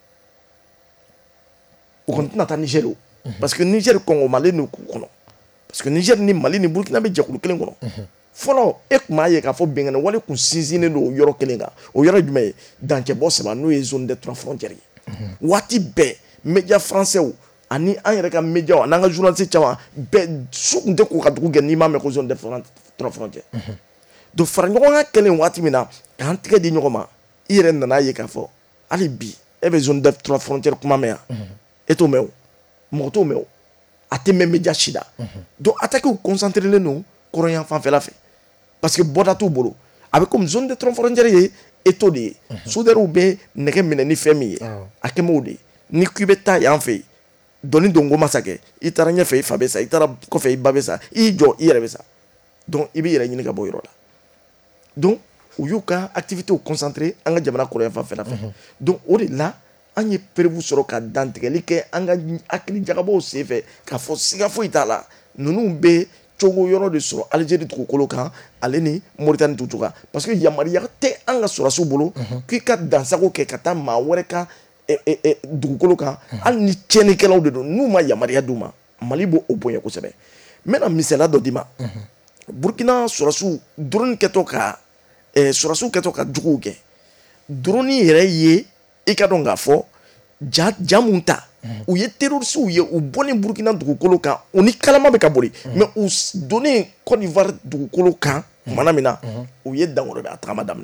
[SPEAKER 2] o kɔni tɛna taa Niger o parce que Niger kɔngɔmalen de k'u kɔnɔ parce que Niger ni Mali ni Burkina bɛ jɛkulu kelen kɔnɔ fɔlɔ e tun b'a ye k'a fɔ bɛnkɛnɛ wale kun sinsinnen don o yɔrɔ kelen kan o yɔrɔ jumɛn ye dancɛbɔ saba n'o ye zone des trois frontières ye waati bɛɛ média français ani an yɛrɛ ka média an'an ka journaliste caman bɛɛ su tun tɛ k'u ka dugu kɛ n'i m'a mɛn ko zone des trois frontières donc fara ɲɔgɔn kan kɛlen waati min na k'an tigɛ di ɲɔgɔn ma i yɛrɛ nana ye k'a fɔ hali bi e bɛ zone des trois frontières kuma mɛn yan e t'o mɛn o mɔgɔ t'o mɛn o a tɛ mɛn média si la donc attaquew concentré len don kɔrɔnyan fanfɛla fɛ parce que bɔda t'u bolo a bɛ comme zone des trois frontières ye e t'o de ye soudɛriw bɛ nɛgɛ minɛ ni fɛn min ye a kɛ m'o de ye ni k'i bɛ taa yan fɛ yen dɔnni don ko masakɛ i taara ɲɛfɛ i fa bɛ sa i taara kɔfɛ i ba bɛ sa i y'i jɔ i yɛrɛ bɛ sa donc i bɛ yɛrɛ ɲini ka bɔ yɔrɔ la donc u y'u ka activités concentré an ka jamana kɔrɔnyan fanfɛla fɛ donc o de la an ye prévu sɔrɔ ka dantigɛli kɛ an ka hakili jagabɔw senfɛ k'a fɔ siga foyi t'a la ninnu bɛ cogo yɔrɔ de sɔrɔ Algérie dugukolo kan ale ni Mauritanie dugu kan parce que yamaruya tɛ an ka sɔrɔsiw bolo k'i ka dansago kɛ ka taa maa wɛrɛ ka dugukolo kan hali ni tiɲɛnikɛlaw de don n'u ma yamaruya d'u ma Mali b'o o bonya kosɛbɛ n bɛna misaliya dɔ d'i ma Burkina sɔrɔsiw drone kɛtɔ ka sɔrɔsiw kɛtɔ ka juguw kɛ drone yɛrɛ ye i ka dɔn k'a fɔ ja ja mun ta u ye terrorisiw ye u bɔlen Burkina dugukolo kan u ni kalama bɛ ka boli mais u donnen Côte d'Ivoire dugukolo kan kumana min na u ye dangɔrɔ bɛ a tagama daminɛ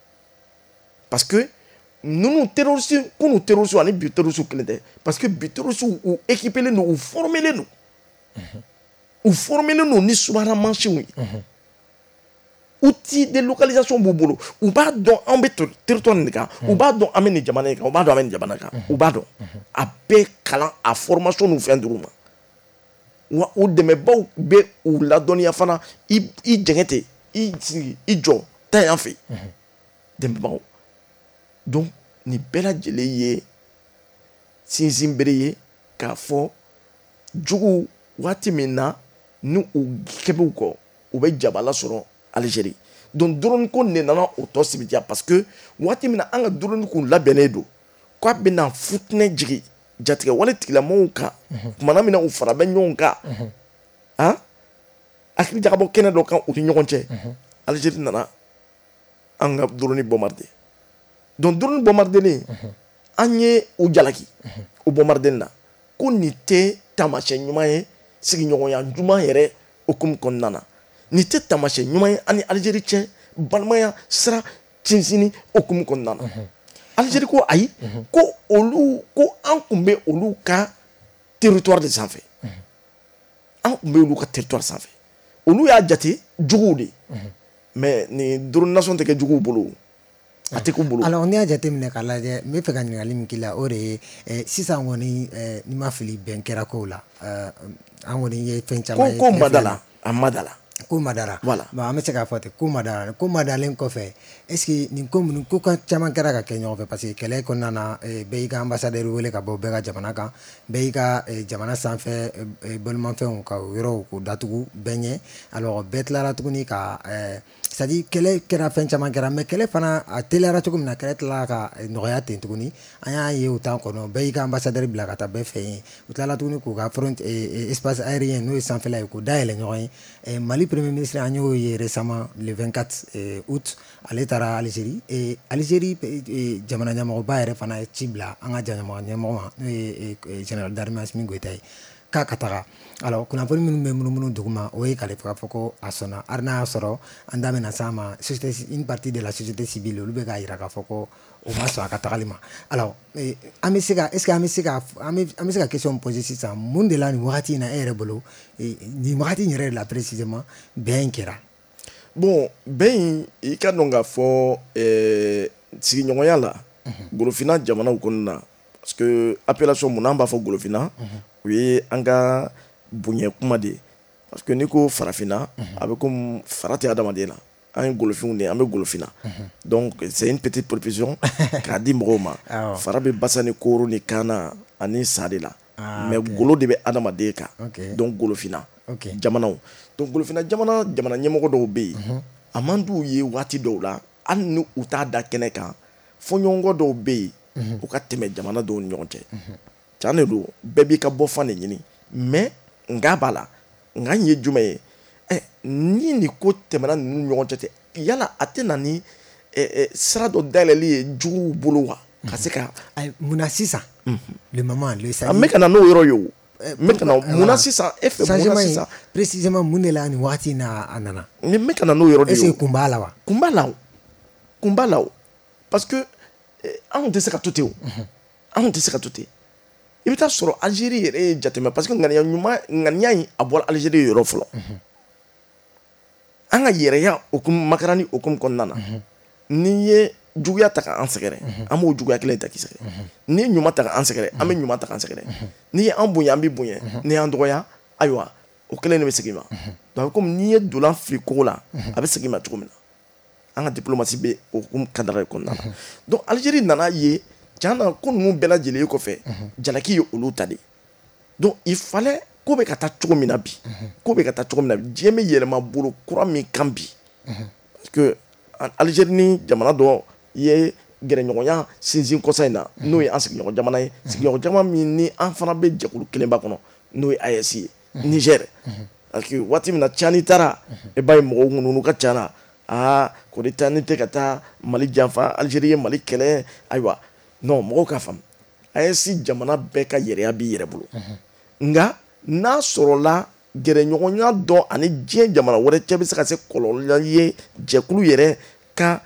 [SPEAKER 2] parce que ninnu terrorisiw kunu terrorisiw ani bi terrorisiw kelen tɛ parce que bi terrorisiw u équipelen don u formelen don u formelen don ni subahana mansinw ye outil de localisation b'u bolo u b'a dɔn an bɛ territoire nin kan u b'a dɔn an bɛ nin jamana in kan u b'a dɔn an bɛ nin jamana kan u b'a dɔn a bɛɛ kalan a formation n'u fɛn dir'u ma wa u dɛmɛbaw bɛ u ladɔnniya fana i i jɛngɛ ten i sigi i jɔ taa yan fɛ dɛmɛbaw donc nin bɛɛ lajɛlen ye sinsin bere ye k'a fɔ juguw waati min na ni u kɛbɛw kɔ u bɛ jabala sɔrɔ Algérie donc drone ko ne nana o tɔ sibitiya parce que waati min na an ka drone kun labɛnnen don k'a bɛna futinɛ jigin jatigɛ wale tigilamɔgɔw kan kumana min na u fara bɛ ɲɔgɔn kan han hakili jagabɔ kɛnɛ dɔ kan u ni ɲɔgɔn cɛ Algérie nana an ka drone bombardé donc drone bombardelen an ye u jalaki o bombardeli la ko nin tɛ taamasiyɛn ɲuman ye sigiɲɔgɔnya ɲuman yɛrɛ hukumu kɔnɔna na nin tɛ taamasiyɛn ɲuman ye ani Algérie cɛ balimaya sira sinsinni hukumu kɔnɔna na Algérie ko ayi ko olu ko an kun bɛ olu ka territoire de sanfɛ an kun bɛ olu ka territoire sanfɛ olu y'a jate juguw de mais ni drone nation tɛ kɛ juguw bolo a tɛ k'u bolo.
[SPEAKER 1] alors n'i y'a jateminɛ k'a lajɛ n bɛ fɛ ka ɲininkali min k'i la o de ye sisan kɔni n'i ma fili bɛn kɛra kow la an kɔni ye fɛn caman ye.
[SPEAKER 2] ko ko ma da la a ma da la.
[SPEAKER 1] ko madara
[SPEAKER 2] voilà
[SPEAKER 1] bon an bɛ se k'a fɔ ten ko madara ko madalen kɔfɛ est ce que nin ko minnu ko ka caman kɛra ka kɛ ɲɔgɔn fɛ parce que kɛlɛ kɔnɔna na bɛɛ y'i ka ambassadeur wele ka bɔ bɛɛ ka jamana kan bɛɛ y'i ka jamana sanfɛ balimafɛnw ka yɔrɔw k'o datugu bɛɛ ɲɛ alors bɛɛ tilara tuguni ka c'est à dire kɛlɛ kɛra fɛn caman kɛra mais kɛlɛ fana a teliyara cogo min na kɛlɛ tilala ka nɔgɔya ten tuguni an y'a ye o temps kɔnɔ bɛɛ y'i ka ambassadeur bila ka taa bɛɛ fɛ yen u tilala tuguni k'u ka front espace aérien n'o ye sanfɛla ye k'o dayɛlɛ ɲɔgɔn ye Mali premier ministre an y'o ye récemment le vingt-quatre août ale taara Algérie et Algérie jamana ɲɛmɔgɔba yɛrɛ fana ye ci bila an ka jamana ɲɛmɔgɔ ma n'o ye général d'armée Assimi Goïta ye k'a ka taga alors kunnafoni minnu bɛ munumunu duguma o ye k'ale k'a fɔ ko a sɔnna hali n'a y'a sɔrɔ an da bɛna s'a ma une partie de la société civile olu bɛ k'a jira k'a fɔ ko o ma sɔn a ka tagali ma alors an bɛ se ka est ce que an bɛ se ka an bɛ se ka question poser sisan mun de la nin wagati in na e yɛrɛ bolo nin wagati in yɛrɛ de la précisément bɛn in kɛra.
[SPEAKER 2] bon bɛn in i ka dɔn k'a fɔ sigiɲɔgɔnya la golofina jamanaw kɔnɔna na parce que appellation mun n'an b'a fɔ golofina o ye an ka bonya kuma de parce que n'i ko farafinna a bɛ komi fara tɛ adamaden na an ye golofinw de an bɛ golofina donc c'est une petite précision k'a di mɔgɔw ma fara bɛ basa ni kooro ni kaana ani sa de la mais golo de bɛ adamaden kan donc golofina jamanaw donc golofina jamana jamana ɲɛmɔgɔ dɔw bɛ yen a man d'u ye waati dɔw la hali ni u t'a da kɛnɛ kan fɔɲɔgɔnkɔ dɔw bɛ yen u ka tɛmɛ jamana dɔw ni ɲɔgɔn cɛ tiɲɛ de don bɛɛ b'i ka bɔ fan de ɲini mais nga b'a la nga ye jumɛn ye ɛ ni nin ko tɛmɛna ninnu ɲɔgɔn cɛ tɛ yala a tɛ na ni sira dɔ dayɛlɛli ye juguw bolo wa ka se ka
[SPEAKER 1] munna sisan le moment le
[SPEAKER 2] sa n bɛ ka na n'o yɔrɔ ye o n bɛ ka na munna sisan e fɛ munna sisan
[SPEAKER 1] précisément mun de la nin wagati in na a nana
[SPEAKER 2] n bɛ ka na n'o yɔrɔ de ye o
[SPEAKER 1] est ce que kun b'a la wa
[SPEAKER 2] kun b'a la o kun b'a la o parce que anw tɛ se ka to ten o anw tɛ se ka to ten i bɛ taa sɔrɔ Algérie yɛrɛ ye jateminɛ parce que ŋaniya ɲuman ŋaniya in a bɔra Algérie yɔrɔ fɔlɔ an ka yɛrɛya okumu makarani okumu kɔnɔna na n'i ye juguya ta k'an sɛgɛrɛ an b'o juguya kelen ta k'i sɛgɛrɛ n'i ye ɲuman ta k'an sɛgɛrɛ an bɛ ɲuman ta k'an sɛgɛrɛ n'i ye an bonya an bɛ bonya n'i y'an dɔgɔya ayiwa o kelen de bɛ segin ma donc komi n'i ye dolan fili kogo la a bɛ segin ma cogo min na an ka diplomasi bɛ okumu kadara kɔnɔna na donc Algérie nana ye tiɲɛ na ko ninnu bɛɛ lajɛlen kɔfɛ jalaki ye olu ta de donc il fallait ko bɛ ka taa cogo min na bi ko bɛ ka taa cogo min na bi diɲɛ bɛ yɛlɛma bolo kura min kan bi parce que Algérie ni jamana dɔ ye gɛrɛɲɔgɔnya sinsin kɔsa in na n'o ye an sigiɲɔgɔn jamana ye sigiɲɔgɔn jamana min ni an fana bɛ jɛkulu kelenba kɔnɔ n'o ye A E S ye Niger parce que waati min na Tchani taara e b'a ye mɔgɔw ŋunu ka ca na aa ko de taa ni tɛ ka taa Mali janfa Algérie ye Mali kɛlɛ ayiwa non mɔgɔw k'a faamu A E S jamana bɛɛ ka yɛrɛya b'i yɛrɛ bolo nka n'a sɔrɔla gɛrɛɲɔgɔnya dɔ ani diɲɛ jamana wɛrɛ cɛ bɛ se ka se kɔlɔlɔ ye jɛkulu yɛrɛ ka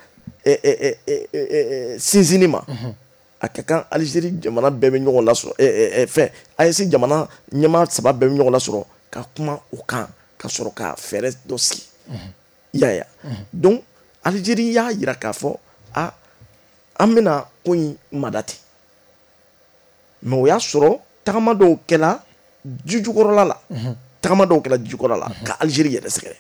[SPEAKER 2] sinsinni ma a ka kan Algérie jamana bɛɛ bɛ ɲɔgɔn lasɔrɔ fɛn A E S jamana ɲɛmaa saba bɛɛ bɛ ɲɔgɔn lasɔrɔ ka kuma o kan ka sɔrɔ ka fɛɛrɛ dɔ sigi i y'a ye donc Algérie y'a jira k'a fɔ a an bɛna ko in mada ten mais o y'a sɔrɔ tagama dɔw kɛla ji jukɔrɔla la tagama dɔw kɛla ji jukɔrɔla la ka Algérie yɛrɛ sɛgɛrɛ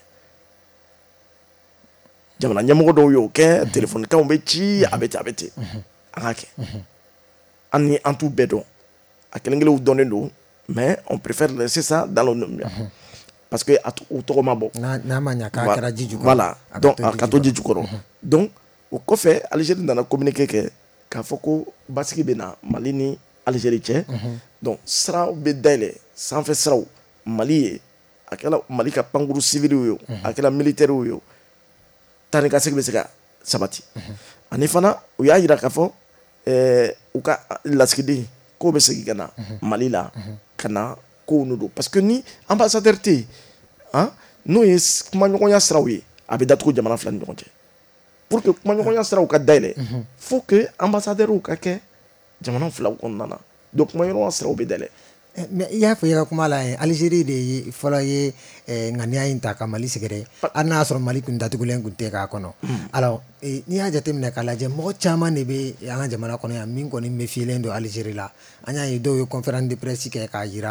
[SPEAKER 2] jamana ɲɛmɔgɔ dɔw y'o kɛ telefɔnikanw bɛ ci a bɛ ten a bɛ ten an k'a kɛ an ni an t'u bɛɛ dɔn a kelen kelenw dɔnnen don mais on préfère laisser ça dans le nom parce que u tɔgɔ ma bɔ
[SPEAKER 1] n'a ma ɲa k'a kɛra ji jukɔrɔ
[SPEAKER 2] voilà donc a ka to ji jukɔrɔ donc o kɔfɛ Algérie nana communiqué kɛ k'a fɔ ko basigi bɛ na Mali ni Algérie cɛ donc siraw bɛ dayɛlɛ sanfɛ siraw Mali ye a kɛra Mali ka pankuru civiliw ye a kɛra militaires ye taa ni ka segin bɛ se ka sabati ani fana u y'a jira k'a fɔ u ka lasigiden k'o bɛ segin ka na Mali la ka na kow n'o don parce que ni ambassadeur tɛ yen han n'o ye kumaɲɔgɔnya siraw ye a bɛ datugu jamana fila ni ɲɔgɔn cɛ pour que kumaɲɔgɔnya siraw ka dayɛlɛ faut que ambassadeurs ka kɛ jamana filaw kɔnɔna na donc kumaɲɔgɔnya siraw bɛ dayɛlɛ.
[SPEAKER 1] mais i y'a fɔ i ka kuma la Algérie de ye fɔlɔ ye ŋaniya in ta ka Mali sɛgɛrɛ hali n'a y'a sɔrɔ Mali kun datugulen kun tɛ k'a kɔnɔ alors n'i y'a jateminɛ k'a lajɛ mɔgɔ caman de bɛ an ka jamana kɔnɔ yan min kɔni méfielen don Algérie la an y'a ye dɔw ye conférence de presse kɛ k'a jira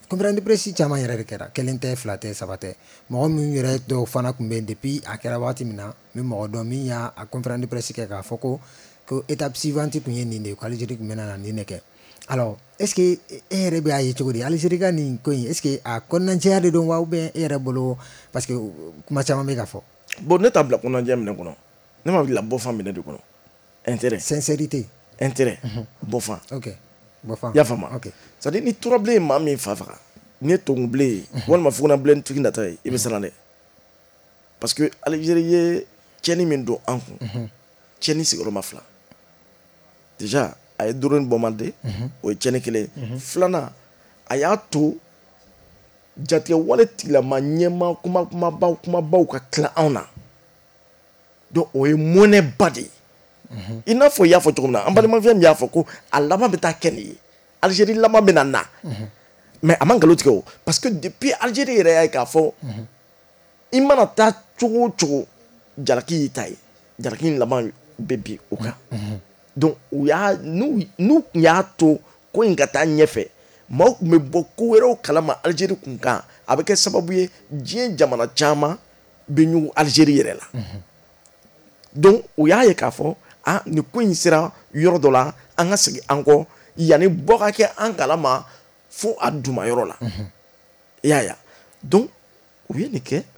[SPEAKER 1] conférence de presse caman yɛrɛ de kɛra kelen tɛ fila tɛ saba tɛ mɔgɔ min yɛrɛ dɔw fana tun bɛ depuis a kɛra wagati min na min mɔgɔ dɔn min y'a conférence de presse kɛ k'a fɔ ko ko étape suivante tun ye nin de ye ko Algérie tun bɛ na nin de kɛ alors est ce que e yɛrɛ bɛ a ye cogo di Algérie ka nin ko in est ce que a kɔnɔnajɛya de don wa ou bien e yɛrɛ bolo parce que kuma caman bɛ ka fɔ.
[SPEAKER 2] Bon ne t'a bila kɔnɔnajɛya minɛ kɔnɔ ne m'a bila bɔfan minɛ de kɔnɔ intérêt
[SPEAKER 1] sincérité
[SPEAKER 2] intérêt bɔfan
[SPEAKER 1] ok bɔfan
[SPEAKER 2] i y'a faamu
[SPEAKER 1] ok
[SPEAKER 2] c'est à dire ni turabilen ye maa min fa faga ni ye tongubilen ye walima fugunabilen tigi nata ye i bɛ siran dɛ parce que Algérie ye tiɲɛni min don an kun tiɲɛni sigiyɔrɔma fila déjà a ye drone bombardé o ye tiɲɛni kelen ye filanan a y'a to jatigɛ wale tigilama ɲɛma kuma kumabaw kumabaw ka tila anw na donc o ye monnaie ba de ye i n'a fɔ i y'a fɔ cogo min na an balimafɛn min y'a fɔ ko a laban bɛ taa kɛ nin ye Algérie laban bɛ na na mais a ma nkalon tigɛ o parce que depuis Algérie yɛrɛ y'a ye k'a fɔ i mana taa cogo o cogo jalaki y'i ta ye jalaki in laban bɛ bin o kan donc u y'a n'u n'u tun y'a to ko in ka taa ɲɛfɛ maaw tun bɛ bɔ ko wɛrɛw kalama Algérie kun kan a bɛ kɛ sababu ye diɲɛ jamana caman bɛ ɲugu Algérie yɛrɛ la donc u y'a ye k'a fɔ ah nin ko in sera yɔrɔ dɔ la an ka segin an kɔ yanni bɔ ka kɛ an kalama fo a duma yɔrɔ la i y'a ye donc u ye nin kɛ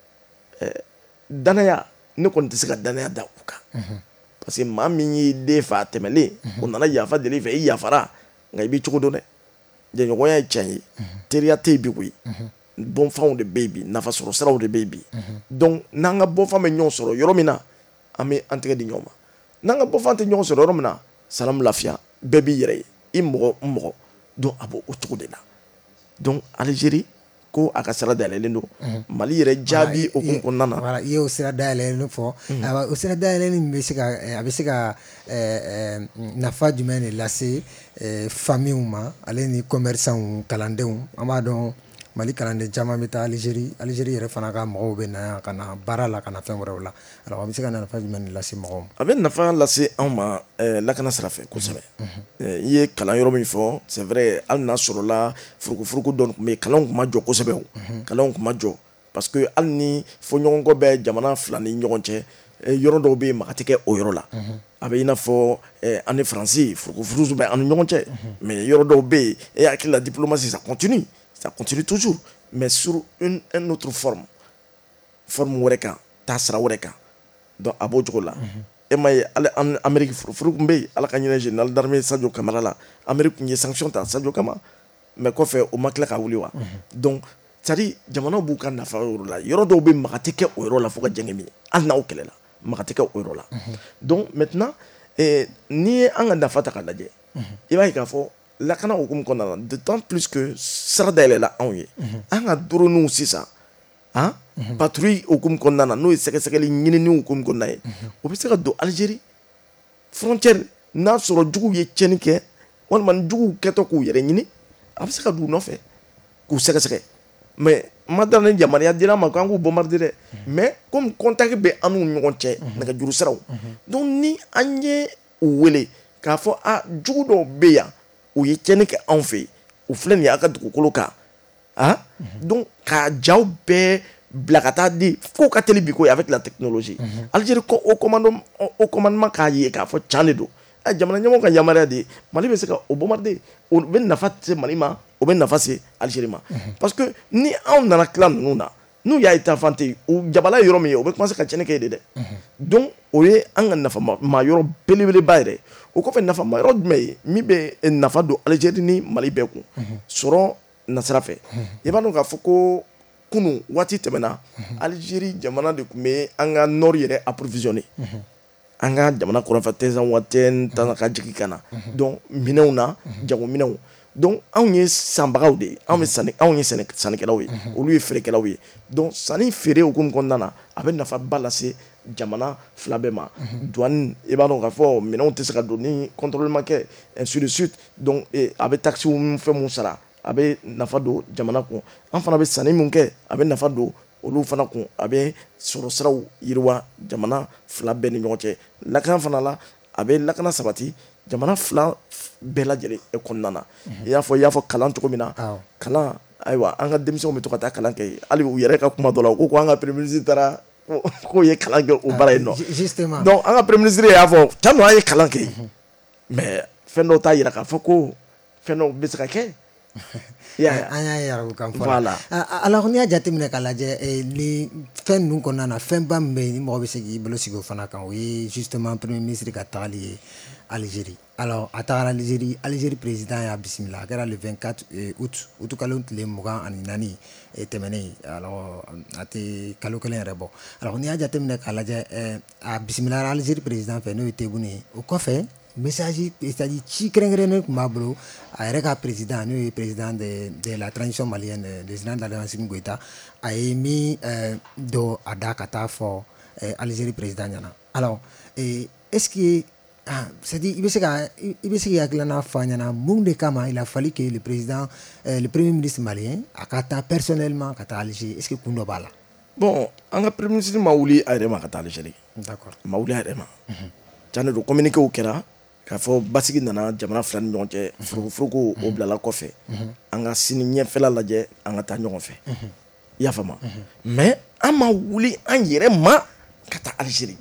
[SPEAKER 2] danaya ne kɔni tɛ se ka danaya da u kan parce que maa min y'i den fa tɛmɛlen o nana yafa deli fɛ i yafara nka i b'i cogo dɔn dɛ jɛɲɔgɔnya ye tiɲɛ ye teriya tɛ yen bi koyi bɔnfanw de bɛ yen bi nafasɔrɔ siraw de bɛ yen bi donc n'an ka bɔnfan bɛ ɲɔgɔn sɔrɔ yɔrɔ min na an bɛ an tɛgɛ di ɲɔgɔn ma n'an ka bɔnfan tɛ ɲɔgɔn sɔrɔ yɔrɔ min na salamu lafiya bɛɛ b'i yɛrɛ ye i mɔgɔ n mɔgɔ donc a b'o cogo de la donc Algérie ko a ka sira dayɛlɛlen don Mali yɛrɛ jaabi okumu kɔnɔna na
[SPEAKER 1] voilà i ye o sira dayɛlɛlen fɔ o sira dayɛlɛlen min bɛ se ka a bɛ se ka nafa jumɛn de lase familles ma ale ni commerçants kalandenw an b'a dɔn Mali kalanden caman bɛ taa Algérie Algérie yɛrɛ fana ka mɔgɔw bɛ na ka na baara la ka na fɛn wɛrɛw la alors a bɛ se ka nafa jumɛn de lase mɔgɔw ma.
[SPEAKER 2] A bɛ nafa lase anw ma lakana sira fɛ kosɛbɛ i ye kalan yɔrɔ min fɔ c'est vrai hali n'a sɔrɔla furukufuruku dɔɔni tun bɛ yen kalanw tun ma jɔ kosɛbɛ o kalanw tun ma jɔ parce que hali ni fɔɲɔgɔnkɔ bɛ jamana fila ni ɲɔgɔn cɛ yɔrɔ dɔw bɛ yen maga tɛ kɛ o yɔrɔ la a bɛ i n'a fɔ an ni Faransi furukufuruku bɛ an ni ɲɔgɔn cɛ mais yɔrɔ dɔw bɛ yen e hakili la diplomatie ça continue ça continue toujours mais sur une, une autre forme forme wɛrɛ kan taasira wɛrɛ kan donc a b'o cogo la e ma ye ale Amérique furufuru kun bɛ yen ala ka ɲinɛ général d'armée Sadio Camara la Amérique kun ye sanction ta Sadio kama mais kɔfɛ o ma tila ka wuli wa donc c'est à dire jamanaw b'u ka nafa yɔrɔ la yɔrɔ dɔw bɛ maga tɛ kɛ o yɔrɔ la fo ka jɛngɛ min hali n'aw kɛlɛ la maga tɛ kɛ o yɔrɔ la donc maintenant n'i ye an ka nafa ta k'a lajɛ i b'a ye k'a fɔ lakana hukumu kɔnɔna na d'autant plus que sira dayɛlɛla anw ye an ka droniw sisan han patrouille hukumu kɔnɔna na n'o ye sɛgɛsɛgɛli ɲinini hukumu kɔnɔna ye o bɛ se ka don Algérie frontière n'a sɔrɔ juguw ye tiɲɛni kɛ walima ni juguw kɛtɔ k'u yɛrɛ ɲini a bɛ se ka don u nɔfɛ k'u sɛgɛsɛgɛ mais ma dara ni yamaruya dira ma k'an k'u bombarder dɛ mais comme contact bɛ an n'u ɲɔgɔn cɛ nɛgɛjuru siraw donc ni an ye u wele k'a fɔ a jugu dɔw bɛ yan u ye tiɲɛni kɛ anw fɛ yen u filɛ nin ye a ka dugukolo kan ah donc ka jaw bɛɛ bila ka taa di fo ka teli bi ko avec la technologie Algérie ko o commandement o commandement k'a ye k'a fɔ can de don a jamana ɲɛmɔgɔ ka yamaruya de Mali bɛ se ka o bombarder o bɛ nafa se Mali ma o bɛ nafa se Algérie ma parce que ni anw nana tila ninnu na n'u y'a ye ta fan tɛ yen o jabala ye yɔrɔ min ye o bɛ commencer ka tiɲɛni kɛ de dɛ donc o ye an ka nafa ma yɔrɔ belebeleba yɛrɛ o kɔfɛ nafa ma yɔrɔ jumɛn ye min bɛ nafa don Algérie ni Mali bɛɛ kun sɔrɔ nasira fɛ i b'a dɔn k'a fɔ ko kunu waati tɛmɛna Algérie jamana de tun bɛ an ka nord yɛrɛ approvisionner an ka jamana kɔrɔnfɛ tɛnsan waati tan ka jigin ka na donc minɛnw na jagominɛnw donc anw ye sanbagaw de ye anw bɛ sanni anw ye sannikɛlaw ye olu ye feerekɛlaw ye donc sanni feere hukumu kɔnɔna na a bɛ nafaba lase jamana fila bɛɛ ma douane i b'a dɔn k'a fɔ minɛnw tɛ se ka don ni contrôle ma kɛ ainsi de suite donc a bɛ taxe fɛn mun sara a bɛ nafa don jamana kun an fana bɛ sanni mun kɛ a bɛ nafa don olu fana kun a bɛ sɔrɔ siraw yiriwa jamana fila bɛɛ ni ɲɔgɔn cɛ lakana fana la a bɛ lakana sabati jamana fila bɛɛ lajɛlen e kɔnɔna na i y'a fɔ i y'a fɔ kalan cogo min na kalan ayiwa an ka denmisɛnw bɛ to ka taa kalan kɛ hali u yɛrɛ ka kuma dɔ la ko ko an ka premier ministre taara k'o ye kalan kɛ o baara in nɔ donc an ka premier ministre y'a fɔ tiɲɛ don an ye kalan kɛ mais fɛn dɔw t'a yira k'a fɔ ko fɛn dɔw bɛ se ka kɛ
[SPEAKER 1] an y'a ye arabu kan fɔ la alors n'i y'a jateminɛ k'a lajɛ ni fɛn ninnu kɔnɔna na fɛnba min bɛ yen ni mɔgɔ bɛ se k'i bolo sigi o fana kan o ye justement premier ministre ka tagali ye Algérie. Alors a tagara Algérie Algérie président y'a bisimila a kɛra le vingt-quatre août août kalo tile mugan ani naani tɛmɛnen alors a tɛ kalo kelen yɛrɛ bɔ alors n'i y'a jateminɛ k'a lajɛ a bisimila Algérie président fɛ n'o ye Tebboune ye o kɔfɛ message c'est-à-dire ci kɛrɛnkɛrɛnnen tun b'a bolo a yɛrɛ ka président n'o ye président de, de la transition malienne le général d'Alliance Assimi Goïta a ye min don a da ka taa fɔ Algérie président ɲɛna alors est-ce que ah, c'est-à-dire il veut se k'i hakilina fɔ an ɲɛna mun de kama il a fallu que le président euh, le premier ministre malien a ka taa personnellement ka taa Algérie est-ce que kun dɔ b'a la
[SPEAKER 2] bon an ka premier ministre ma wuli a yɛrɛ ma ka taa Algérie
[SPEAKER 1] d'accord
[SPEAKER 2] ma wuli a yɛrɛ ma tiɲɛ de don communiqué o kɛra k'a fɔ basigi nana jamana fila ni ɲɔgɔn cɛ furugufurugu o bilala kɔfɛ an ka sini ɲɛfɛla lajɛ an ka taa ɲɔgɔn fɛ i y'a faamu mais an ma wuli an yɛrɛ ma ka taa Algérie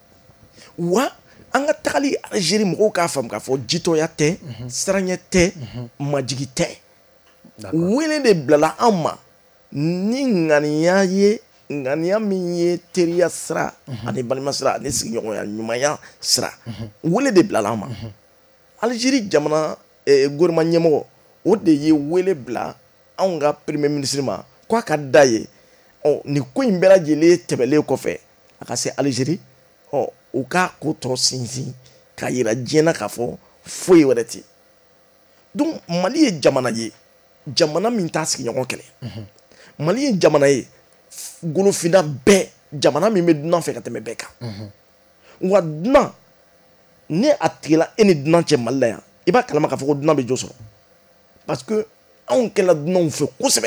[SPEAKER 2] wa an ka tagali Algérie mɔgɔw k'a faamu k'a fɔ jitɔya tɛ siranɲɛ tɛ majigi tɛ wele de bilala an ma ni ŋaniya ye ŋaniya min ye teriya sira ani balima sira ani sigiɲɔgɔnya ɲumanya sira wele de bilala an ma Algérie jamana gouvernement ɲɛmɔgɔ o de ye wele bila anw ka premier ministre ma k'a ka da ye ɔ nin ko in bɛɛ lajɛlen tɛmɛlen kɔfɛ a ka se Algérie ɔ u ka ko tɔ sinsin k'a yira diɲɛ na k'a fɔ foyi wɛrɛ tɛ donc Mali ye jamana ye jamana min t'a sigiɲɔgɔn kɛlɛ Mali ye jamana ye golofinna bɛɛ jamana min bɛ dunan fɛ ka tɛmɛ bɛɛ kan wa dunan ne a tigɛla e ni dunan cɛ Mali la yan i b'a kalama k'a fɔ ko dunan bɛ jo sɔrɔ parce que anw kɛla dunanw fɛ kosɛbɛ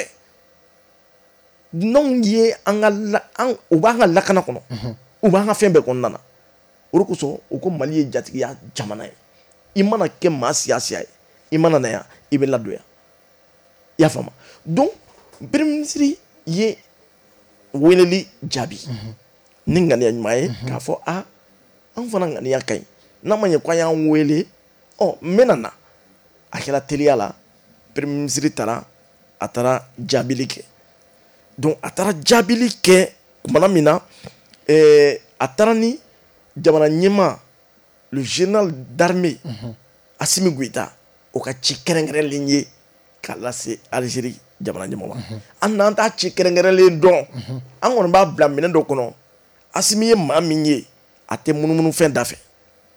[SPEAKER 2] dunanw ye an ka u b'an ka lakana kɔnɔ u b'an ka fɛn bɛɛ kɔnɔna na o de kosɔn u ko Mali ye jatigiya jamana ye i mana kɛ maa siyasiya ye i mana na yan i bɛ ladon yan i y'a faamu donc premier ministre ye weleli jaabi ni ŋaniya ɲuman ye k'a fɔ a an fana ŋaniya ka ɲi n'a ma ɲɛ ko an y'an wele ɔ n bɛna na a kɛra teliya la premier ministre taara a taara jaabili kɛ donc a taara jaabili kɛ tumana min na a taara ni jamana ɲɛmaa le général d'armée Assimi Goïta o ka ci kɛrɛnkɛrɛnlen ye k'a lase Algérie jamana ɲɛmɔgɔ ma an n'an t'a ci kɛrɛnkɛrɛnlen dɔn an kɔni b'a bila minɛn dɔ kɔnɔ Assimi ye maa min ye a tɛ munumunu fɛn da fɛ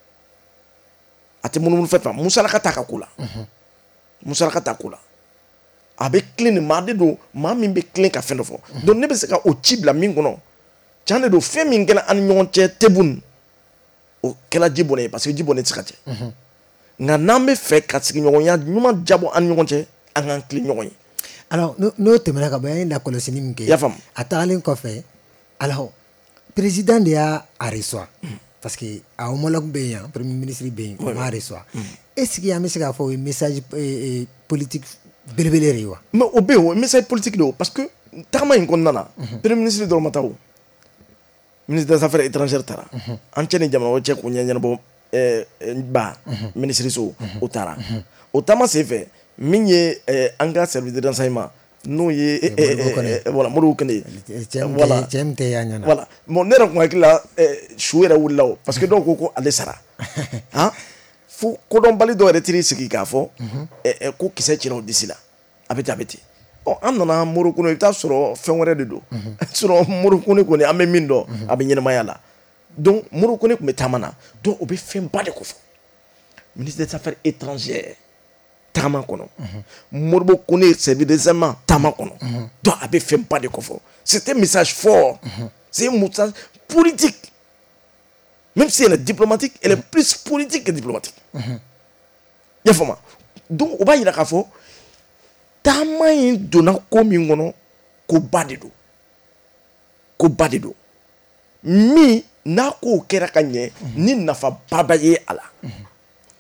[SPEAKER 2] a tɛ munumunu fɛn fɛ musalaka t'a ka ko la musalaka t'a ko la a bɛ tilen de maa de don maa min bɛ tilen ka fɛn dɔ fɔ donc ne bɛ se ka o ci bila min kɔnɔ tiɲɛ de don fɛn min kɛra an ni ɲɔgɔn cɛ Tebboune o kɛra ji bɔnɛ ye parce que ji bɔnɛ tɛ se ka cɛ nka n'an bɛ fɛ ka sigiɲɔgɔnya ɲuman jabɔ an ni ɲɔgɔn cɛ an k'an tilen ɲɔgɔn ye
[SPEAKER 1] alors n'o tɛmɛna ka bɔ an ye lakɔlɔsili min kɛ
[SPEAKER 2] i y'a faamu
[SPEAKER 1] a tagalen kɔfɛ alors président de y'a reçoit parce que a homologue bɛ yan premier ministre bɛ yen o m'a reçoit est ce que an bɛ se k'a fɔ o ye message politique belebele de ye wa
[SPEAKER 2] mais o bɛ yen o ye message politique de ye parce que tagama in kɔnɔna na premier ministre dɔrɔn ma taa o ministre des affaires étrangères taara an cɛ ni jamana cɛ k'o ɲɛ ɲɛnabɔ ba ministre so o taara o taama senfɛ min ye an ka service de renseignement n'o ye voilà Modibo Kone
[SPEAKER 1] voilà cɛm tɛ y'a ɲɛna
[SPEAKER 2] voilà bon ne yɛrɛ tun hakili la su yɛrɛ wulila o parce que dɔw ko ko ale sara han fo kodɔnbali dɔw yɛrɛ tiri sigi k'a fɔ ko kisɛ cira o disi la a bɛ ten a bɛ ten ɔ an nana Modibo Kone i bɛ taa sɔrɔ fɛn wɛrɛ de don sɔrɔ Modibo Kone kɔni an bɛ min dɔn a bɛ ɲɛnamaya la donc Modibo Kone tun bɛ taama na donc o bɛ fɛnba de ko fɔ ministre des affaires étrangères taama kɔnɔ Modibo Kone service de renseignement taama kɔnɔ donc a bɛ fɛnba de ko fɔ c'est un message fort c'est un message politique même si elle est diplomatique elle est plus politique que diplomatique i y'a faamu donc o b'a yira k'a fɔ taama in donna ko min kɔnɔ ko ba de don ko ba de don min n'a kow kɛra ka ɲɛ ni nafaba bɛ ye a la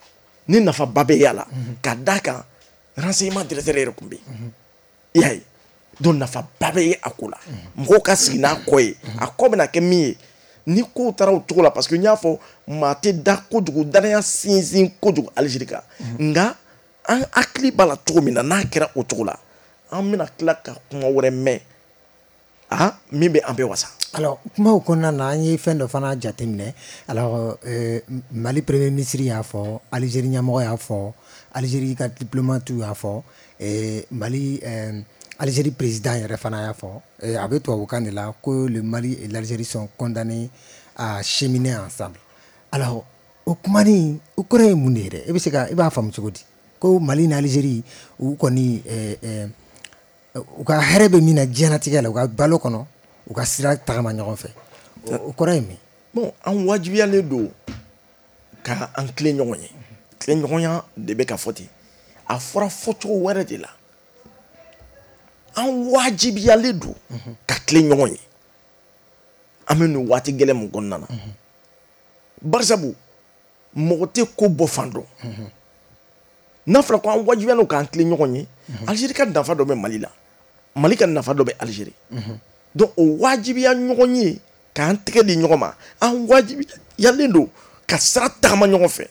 [SPEAKER 2] ni nafa ba bɛ y'a la ka d'a kan renseignement directeur yɛrɛ kun bɛ yen i y'a ye donc nafa ba bɛ ye a ko la mɔgɔw ka sigi n'a kɔ ye a kɔ bɛna kɛ min ye ni kow taara o cogo la parce que n y'a fɔ maa tɛ da kojugu danaya sinsin kojugu Algérie kan nka an hakili b'a la cogo min na n'a kɛra o cogo la an bɛna tila ka kuma wɛrɛ mɛn ah min bɛ an bɛɛ wasa.
[SPEAKER 1] Alors kumaw kɔnɔna na an ye fɛn dɔ fana jateminɛ alors euh, Mali premier ministre y'a fɔ Algérie ɲɛmɔgɔ y'a fɔ Algérie ka diplomate y'a fɔ eh, Mali euh, Algérie président yɛrɛ fana y'a fɔ eh, a bɛ tubabukan de la ko le Mali et l'Algérie sont condamnés à cheminer ensemble. Alors o kuma nin o kɔrɔ ye mun de ye dɛ e bɛ se ka i b'a faamu cogo di ko Mali ni Algérie u kɔni eh, eh, u ka hɛrɛ bɛ min na diɲɛlatigɛ la u ka balo kɔnɔ u ka sira tagama ɲɔgɔn fɛ o kɔrɔ ye min.
[SPEAKER 2] Bon an wajibiyalen don ka an tilen ɲɔgɔn ye tilen ɲɔgɔnya de bɛ ka fɔ ten a fɔra fɔcogo wɛrɛ de la an wajibiyalen don ka tilen ɲɔgɔn ye an bɛ nin waati gɛlɛn mun kɔnɔna na barisabu mɔgɔ tɛ ko bɔ fan dɔn n'a fɔra ko an wajibiyalen don k'an tilen ɲɔgɔn ye Algérie ka nafa dɔ bɛ Mali la Mali ka nafa dɔ bɛ Algérie donc o wajibiya ɲɔgɔn ye k'an tɛgɛ di ɲɔgɔn ma an wajibiyalen don ka sira tagama ɲɔgɔn fɛ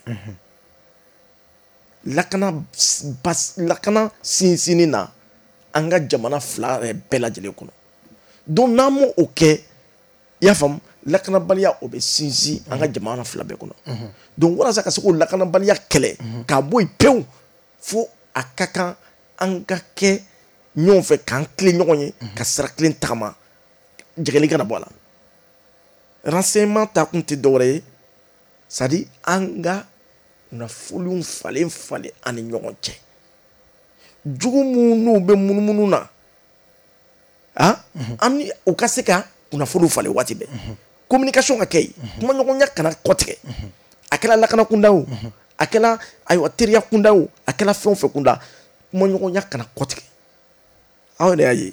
[SPEAKER 2] lakana bas lakana sinsinni na an ka jamana fila bɛɛ lajɛlen kɔnɔ donc n'an m'o kɛ i y'a faamu lakanabaliya o bɛ sinsin an ka jamana fila bɛɛ kɔnɔ donc walasa ka se k'o lakanabaliya kɛlɛ k'a bɔ yen pewu fo a ka kan an ka kɛ ɲɔgɔn fɛ k'an tilen ɲɔgɔn ye ka sira kelen tagama jɛgɛli kana bɔ a la renseignement ta kun tɛ dɔwɛrɛ ye c'est à dire an ka kunnafoniw falen falen an ni ɲɔgɔn cɛ jugu minnu bɛ munumunu na ah an ni u ka se ka kunnafoniw falen waati bɛɛ communication ka kɛ yen kuma ɲɔgɔnya kana kɔtigɛ a kɛra lakana kunda o a kɛra ayiwa teriya kunda o a kɛra fɛn o fɛn kunda kuma ɲɔgɔnya kana kɔtigɛ aw yɛrɛ y'a ye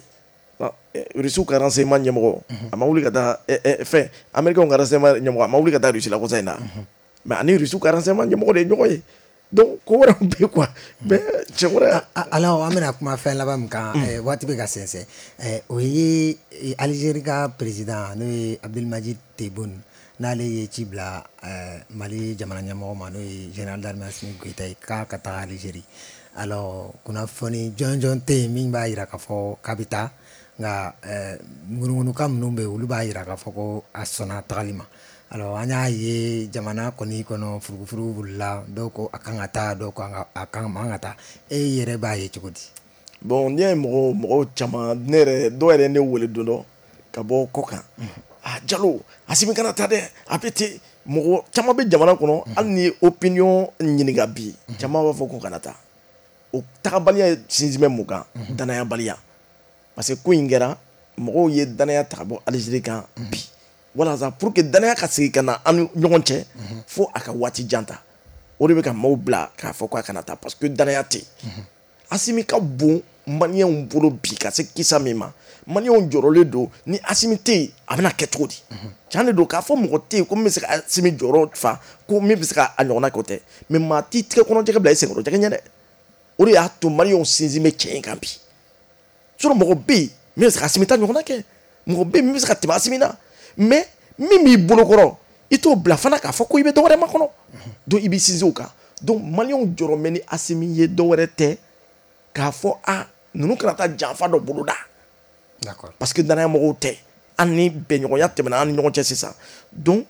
[SPEAKER 2] Rusiw ka renseignement ɲɛmɔgɔ a ma wuli ka taa fɛn Américains ka renseignement ɲɛmɔgɔ a ma wuli ka taa Rusi la kosa in na mais ani Rusiw ka renseignement ɲɛmɔgɔ de ye ɲɔgɔn ye donc ko wɛrɛw bɛ yen quoi mais cɛ wɛrɛ.
[SPEAKER 1] alors an bɛna kuma fɛn laban min kan waati bɛ ka sɛnsɛn o ye Algérie ka président n'o ye Abdelmadjid Tebboune n'ale ye ci bila Mali jamana ɲɛmɔgɔ ma n'o ye général d'armée Assimi Goïta ye k'a ka taga Algérie alors kunnafoni jɔn jɔn tɛ yen min b'a jira k'a fɔ k'a bɛ taa nka ŋunuŋunukan minnu bɛ yen olu b'a jira k'a fɔ ko a sɔnna tagali ma alors an y'a ye jamana kɔni kɔnɔ furufuru wulila dɔw ko a kan ka taa dɔw ko a kan man ka taa e yɛrɛ b'a ye cogo di.
[SPEAKER 2] bon n'i ye mɔgɔ mɔgɔw caman ne yɛrɛ dɔw yɛrɛ ne wele don dɔ ka bɔ kɔ kan ah Jalo Assimi kana taa dɛ a bɛ ten mɔgɔ caman bɛ jamana kɔnɔ hali ni ye opinion ɲininka bi caman b'a fɔ ko kana taa o tagabaliya ye sinsin bɛ mun kan danayabaliya parce que ko in kɛra mɔgɔw ye danaya ta ka bɔ Algérie kan bi walasa pour que danaya ka segin ka na an ni ɲɔgɔn cɛ fo a ka waati jan ta o de bɛ ka maaw bila k'a fɔ ko a kana taa parce que danaya tɛ yen Assimi ka bon maliyɛnw bolo bi ka se kisa min ma maliyɛnw jɔrɔlen don ni Assimi tɛ yen a bɛna kɛ cogo di tiɲɛ de don k'a fɔ mɔgɔ tɛ yen ko min bɛ se ka Assimi jɔyɔrɔ fa ko min bɛ se ka a ɲɔgɔnna kɛ o tɛ mais maa t'i tigɛ kɔnɔjɛgɛ bila i senkɔrɔ jɛgɛ ɲɛ dɛ o de y'a to maliyɛnw sinsin bɛ cɛ in kan bi surtout mɔgɔ bɛ yen min bɛ se ka Assimi ta ɲɔgɔnna kɛ mɔgɔ bɛ yen min bɛ se ka tɛmɛ Assimi na mais min b'i bolokɔrɔ i t'o bila fana k'a fɔ ko i bɛ dɔwɛrɛ makɔnɔ donc i b'i sinsin o kan donc maliyɛnw jɔrɔ mɛ ni Assimi ye dɔwɛrɛ tɛ k'a fɔ a ninnu kana taa janfa dɔ boloda
[SPEAKER 1] d'accord
[SPEAKER 2] parce que danaya mɔgɔw tɛ an ni bɛnɲɔgɔnya tɛmɛna an ni ɲɔgɔn cɛ sisan donc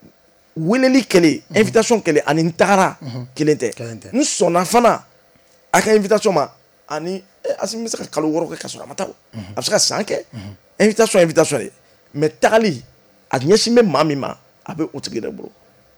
[SPEAKER 2] weleli kɛlen invitation kɛlen ani n tagara kelen tɛ n sɔnna fana a ka invitation ma ani Assimi bɛ se ka kalo wɔɔrɔ kɛ ka sɔrɔ a ma taa a bɛ se ka san kɛ invitation invitation de mais tagali a ɲɛsin bɛ maa min ma a bɛ o tigi de bolo.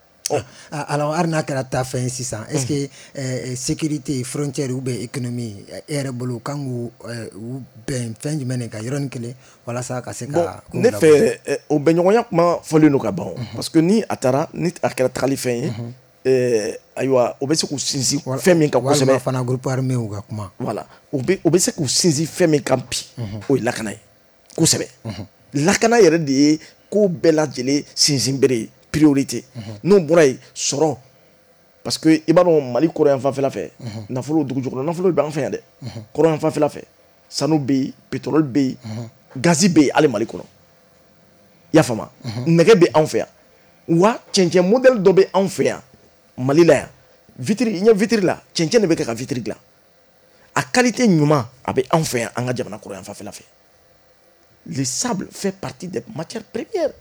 [SPEAKER 1] alors hali n'a kɛra taa fɛn ye sisan est ce que sécurité frontière ou bien économie e yɛrɛ bolo kan k'u bɛn fɛn jumɛn de kan yɔrɔnin kelen walasa ka se ka.
[SPEAKER 2] ne fɛ o bɛnɲɔgɔnya kuma fɔlen don ka ban parce que ni a taara ni a kɛra tagali fɛn ye ayiwa o bɛ se k'u sinsin fɛn min kan kosɛbɛ.
[SPEAKER 1] walima fana groupe armé u ka kuma.
[SPEAKER 2] voilà o bɛ o bɛ se k'u sinsin fɛn min kan bi o ye lakana ye kosɛbɛ lakana yɛrɛ de ye ko bɛɛ lajɛlen sinsin bere ye priorité n'o bɔra yen sɔrɔ parce que i b'a dɔn Mali kɔrɔ yan fanfɛla fɛ nafolo dugu jukɔrɔ nafolo bɛ an fɛ yan dɛ kɔrɔ yan fanfɛla fɛ sanu bɛ yen pétrole bɛ yen gazi bɛ yen hali Mali kɔnɔ i y'a faamu nɛgɛ bɛ anw fɛ yan wa cɛncɛn modèle dɔ bɛ anw fɛ yan Mali la yan vitre i ɲɛ vitre la cɛncɛn de bɛ kɛ ka vitre dilan a qualité ɲuman a bɛ anw fɛ yan an ka jamana kɔrɔ yan fanfɛla fɛ le sable fait partie des matières premières.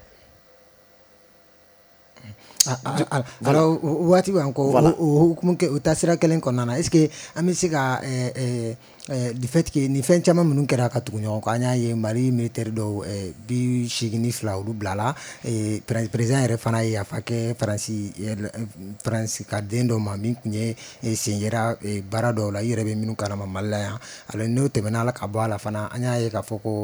[SPEAKER 1] Alors waati b'an kɔ o hukumu kɛ o taasira kelen kɔnɔna na est ce que an bɛ se ka du fait que ni fɛn caman minnu kɛra ka tugu ɲɔgɔn kɔ an y'a ye Mali militaire dɔw bi seegin ni fila olu bilala président yɛrɛ fana ye yafa kɛ Faransi Faransi ka den dɔ ma min tun ye sen yera baara dɔw la i yɛrɛ bɛ minnu kalama Mali la yan alors n'o tɛmɛna ala ka bɔ a la fana an y'a ye k'a fɔ ko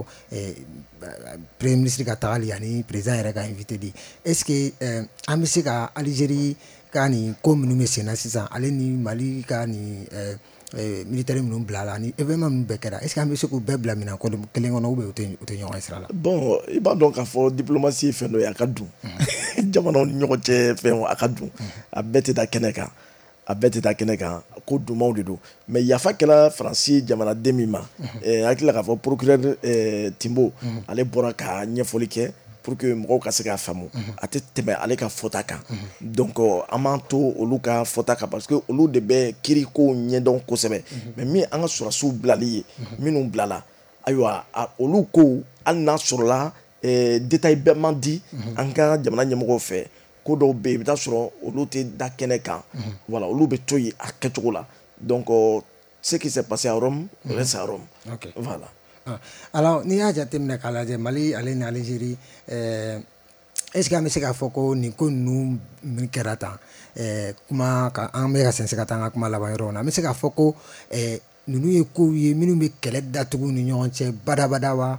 [SPEAKER 1] premier ministre ka tagali ani président yɛrɛ ka invité di est ce que an bɛ se ka Algérie ka nin ko minnu bɛ sen na sisan ale ni Mali ka nin militaire minnu bila la ni événement minnu bɛɛ kɛra est ce que an bɛ se k'u bɛɛ bila minɛn kelen kɔnɔ ou bien u tɛ ɲɔgɔn sira la.
[SPEAKER 2] Bon i b'a dɔn k'a fɔ diplomatie ye fɛn dɔ ye a ka dun jamanaw ni ɲɔgɔn cɛ fɛn a ka dun a bɛɛ tɛ taa kɛnɛ kan a bɛɛ tɛ taa kɛnɛ kan ko dumanw de don mais yafa kɛla Faransi jamanaden min ma hakili la k'a fɔ procureur Timbo ale bɔra ka ɲɛfɔli kɛ pour que mɔgɔw ka se k'a faamu a tɛ tɛmɛ ale ka fɔta kan donc an m'an to olu ka fɔta kan parce que olu de bɛ kiirikow ɲɛdɔn kosɛbɛ mais min an ka sɔrɔsiw bilali ye minnu bilala ayiwa olu ko hali n'a sɔrɔla détail bɛɛ man di an ka jamana ɲɛmɔgɔw fɛ ko dɔw bɛ yen i bɛ taa sɔrɔ olu tɛ da kɛnɛ kan voilà olu bɛ to yen a kɛcogo la donc ce qui s'est passé à Rome reste à Rome voilà.
[SPEAKER 1] Alors n'i y'a jateminɛ k'a lajɛ Mali ale ni Algérie est ce que an bɛ se k'a fɔ ko nin ko ninnu min kɛra tan kuma ka an bɛ ka sɛnsɛn ka taa an ka kuma laban yɔrɔ na an bɛ se k'a fɔ ko ninnu ye kow ye minnu bɛ kɛlɛ datugu ni ɲɔgɔn cɛ badabada wa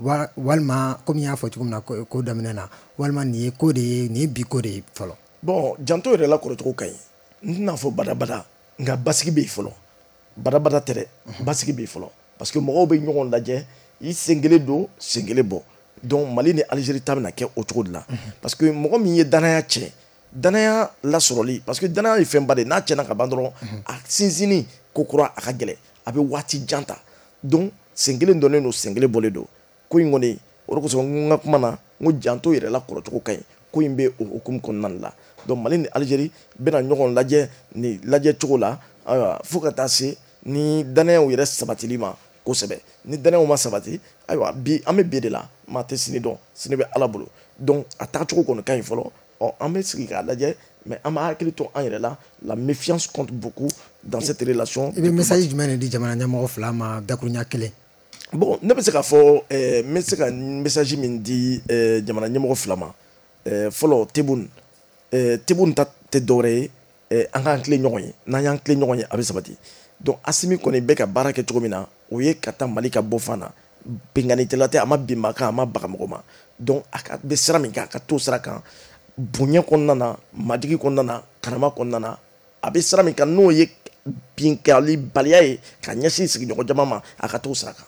[SPEAKER 1] walima komi n y'a fɔ cogo min na ko daminɛ na walima nin ye ko de ye nin ye bi ko de ye fɔlɔ.
[SPEAKER 2] Bon janto yɛrɛ la kɔrɔcogo ka ɲi n tɛna fɔ badabada nka basigi bɛ yen fɔlɔ badabada tɛ dɛ basigi bɛ yen fɔlɔ. Parce que mɔgɔw bɛ ɲɔgɔn lajɛ i sen kelen don sen kelen bɔ donc Mali ni Algérie ta bɛna kɛ o cogo de la parce que mɔgɔ min ye danaya cɛ danaya lasɔrɔli parce que danaya ye fɛnba de n'a cɛnna ka ban dɔrɔn a sinsinni ko kura a ka gɛlɛn a bɛ waati jan ta donc sen kelen dɔnnen don sen kelen bɔlen don ko in kɔni o de kosɔn n ka kuma na n ko janto yɛrɛ la kɔrɔcogo ka ɲi ko in bɛ o hukumu kɔnɔna la donc Mali ni Algérie bɛna ɲɔgɔn lajɛ ni lajɛ cogo la ayiwa fo ka taa se ni danayaw yɛrɛ sabatili ma kosɛbɛ ni danayaw ma sabati ayiwa bi an bɛ bi de la maa tɛ sini dɔn sini bɛ Ala bolo donc a tagacogo kɔni ka ɲi fɔlɔ ɔ an bɛ sigi k'a lajɛ mais an b'a hakili to an yɛrɛ la la méfiance compte beaucoup dans cette relation.
[SPEAKER 1] I bɛ message jumɛn de di jamana ɲɛmɔgɔ fila ma dakuruɲa kelen.
[SPEAKER 2] Bon ne bɛ se k'a fɔ n bɛ se ka message min di jamana ɲɛmɔgɔ fila ma fɔlɔ Tebun Tebun ta tɛ dɔwɛrɛ ye an k'an tilen ɲɔgɔn ye n'an y'an tilen ɲɔgɔn ye a bɛ sabati donc Asimi kɔni bɛ ka baara kɛ cogo min na o ye ka taa Mali ka bɔ fan na benkanitɛla tɛ a ma bin maa kan a ma baga mɔgɔ ma donc a ka bɛ sira min kan a ka t'o sira kan bonya kɔnɔna na majigi kɔnɔna na karama kɔnɔna na a bɛ sira min kan n'o ye binkali baliya ye ka ɲɛsin sigiɲɔgɔn jama ma a ka t'o sira kan.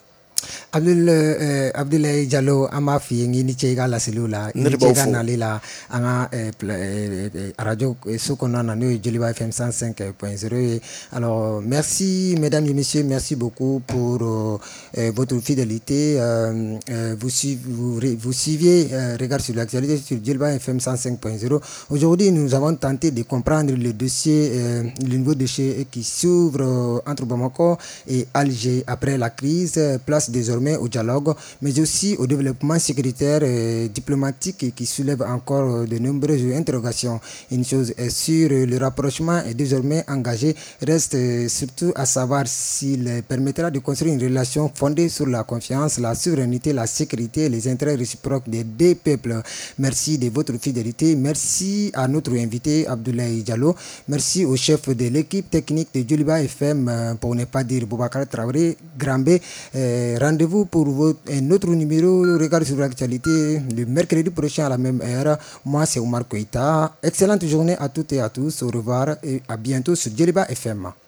[SPEAKER 1] Abdoulaye Diallo an b'a f'i ye n'i ni ce i ka laseliw la i ni ce i ka nali la an ka radio so kɔnɔna na n'o ye Joliba F M cent cinq point zéro ye. Alors merci mesdames et messieurs, merci beaucoup pour euh, votre fidélité. Euh, euh, vous, vous, vous suiviez euh, Regard sur l'actualité sur Joliba F M cent cinq point zéro. Aujourd'hui nous avons tenté de comprendre le dossier, euh, le nouveau dossier qui s'ouvre euh, entre Bamako et Alger après la crise. Place désormais au dialogue, mais aussi au développement sécuritaire et diplomatique qui soulève encore de nombreuses interrogations. Une chose est sûre, le rapprochement est désormais engagé. Reste surtout à savoir s'il permettra de construire une relation fondée sur la confiance, la souveraineté, la sécurité et les intérêts réciproques des deux peuples. Merci de votre fidélité. Merci à notre invité Abdoulaye Diallo. Merci au chef de l'équipe technique de Joliba F M, pour ne pas dire Boubacar Traoré, Grambé. Euh, Rendez-vous pour votre, un autre numéro Regard sur l'actualité le mercredi prochain à la même heure. Moi, c'est Omar Koïta. Excellente journée à toutes et à tous. Au revoir et à bientôt sur Joliba F M.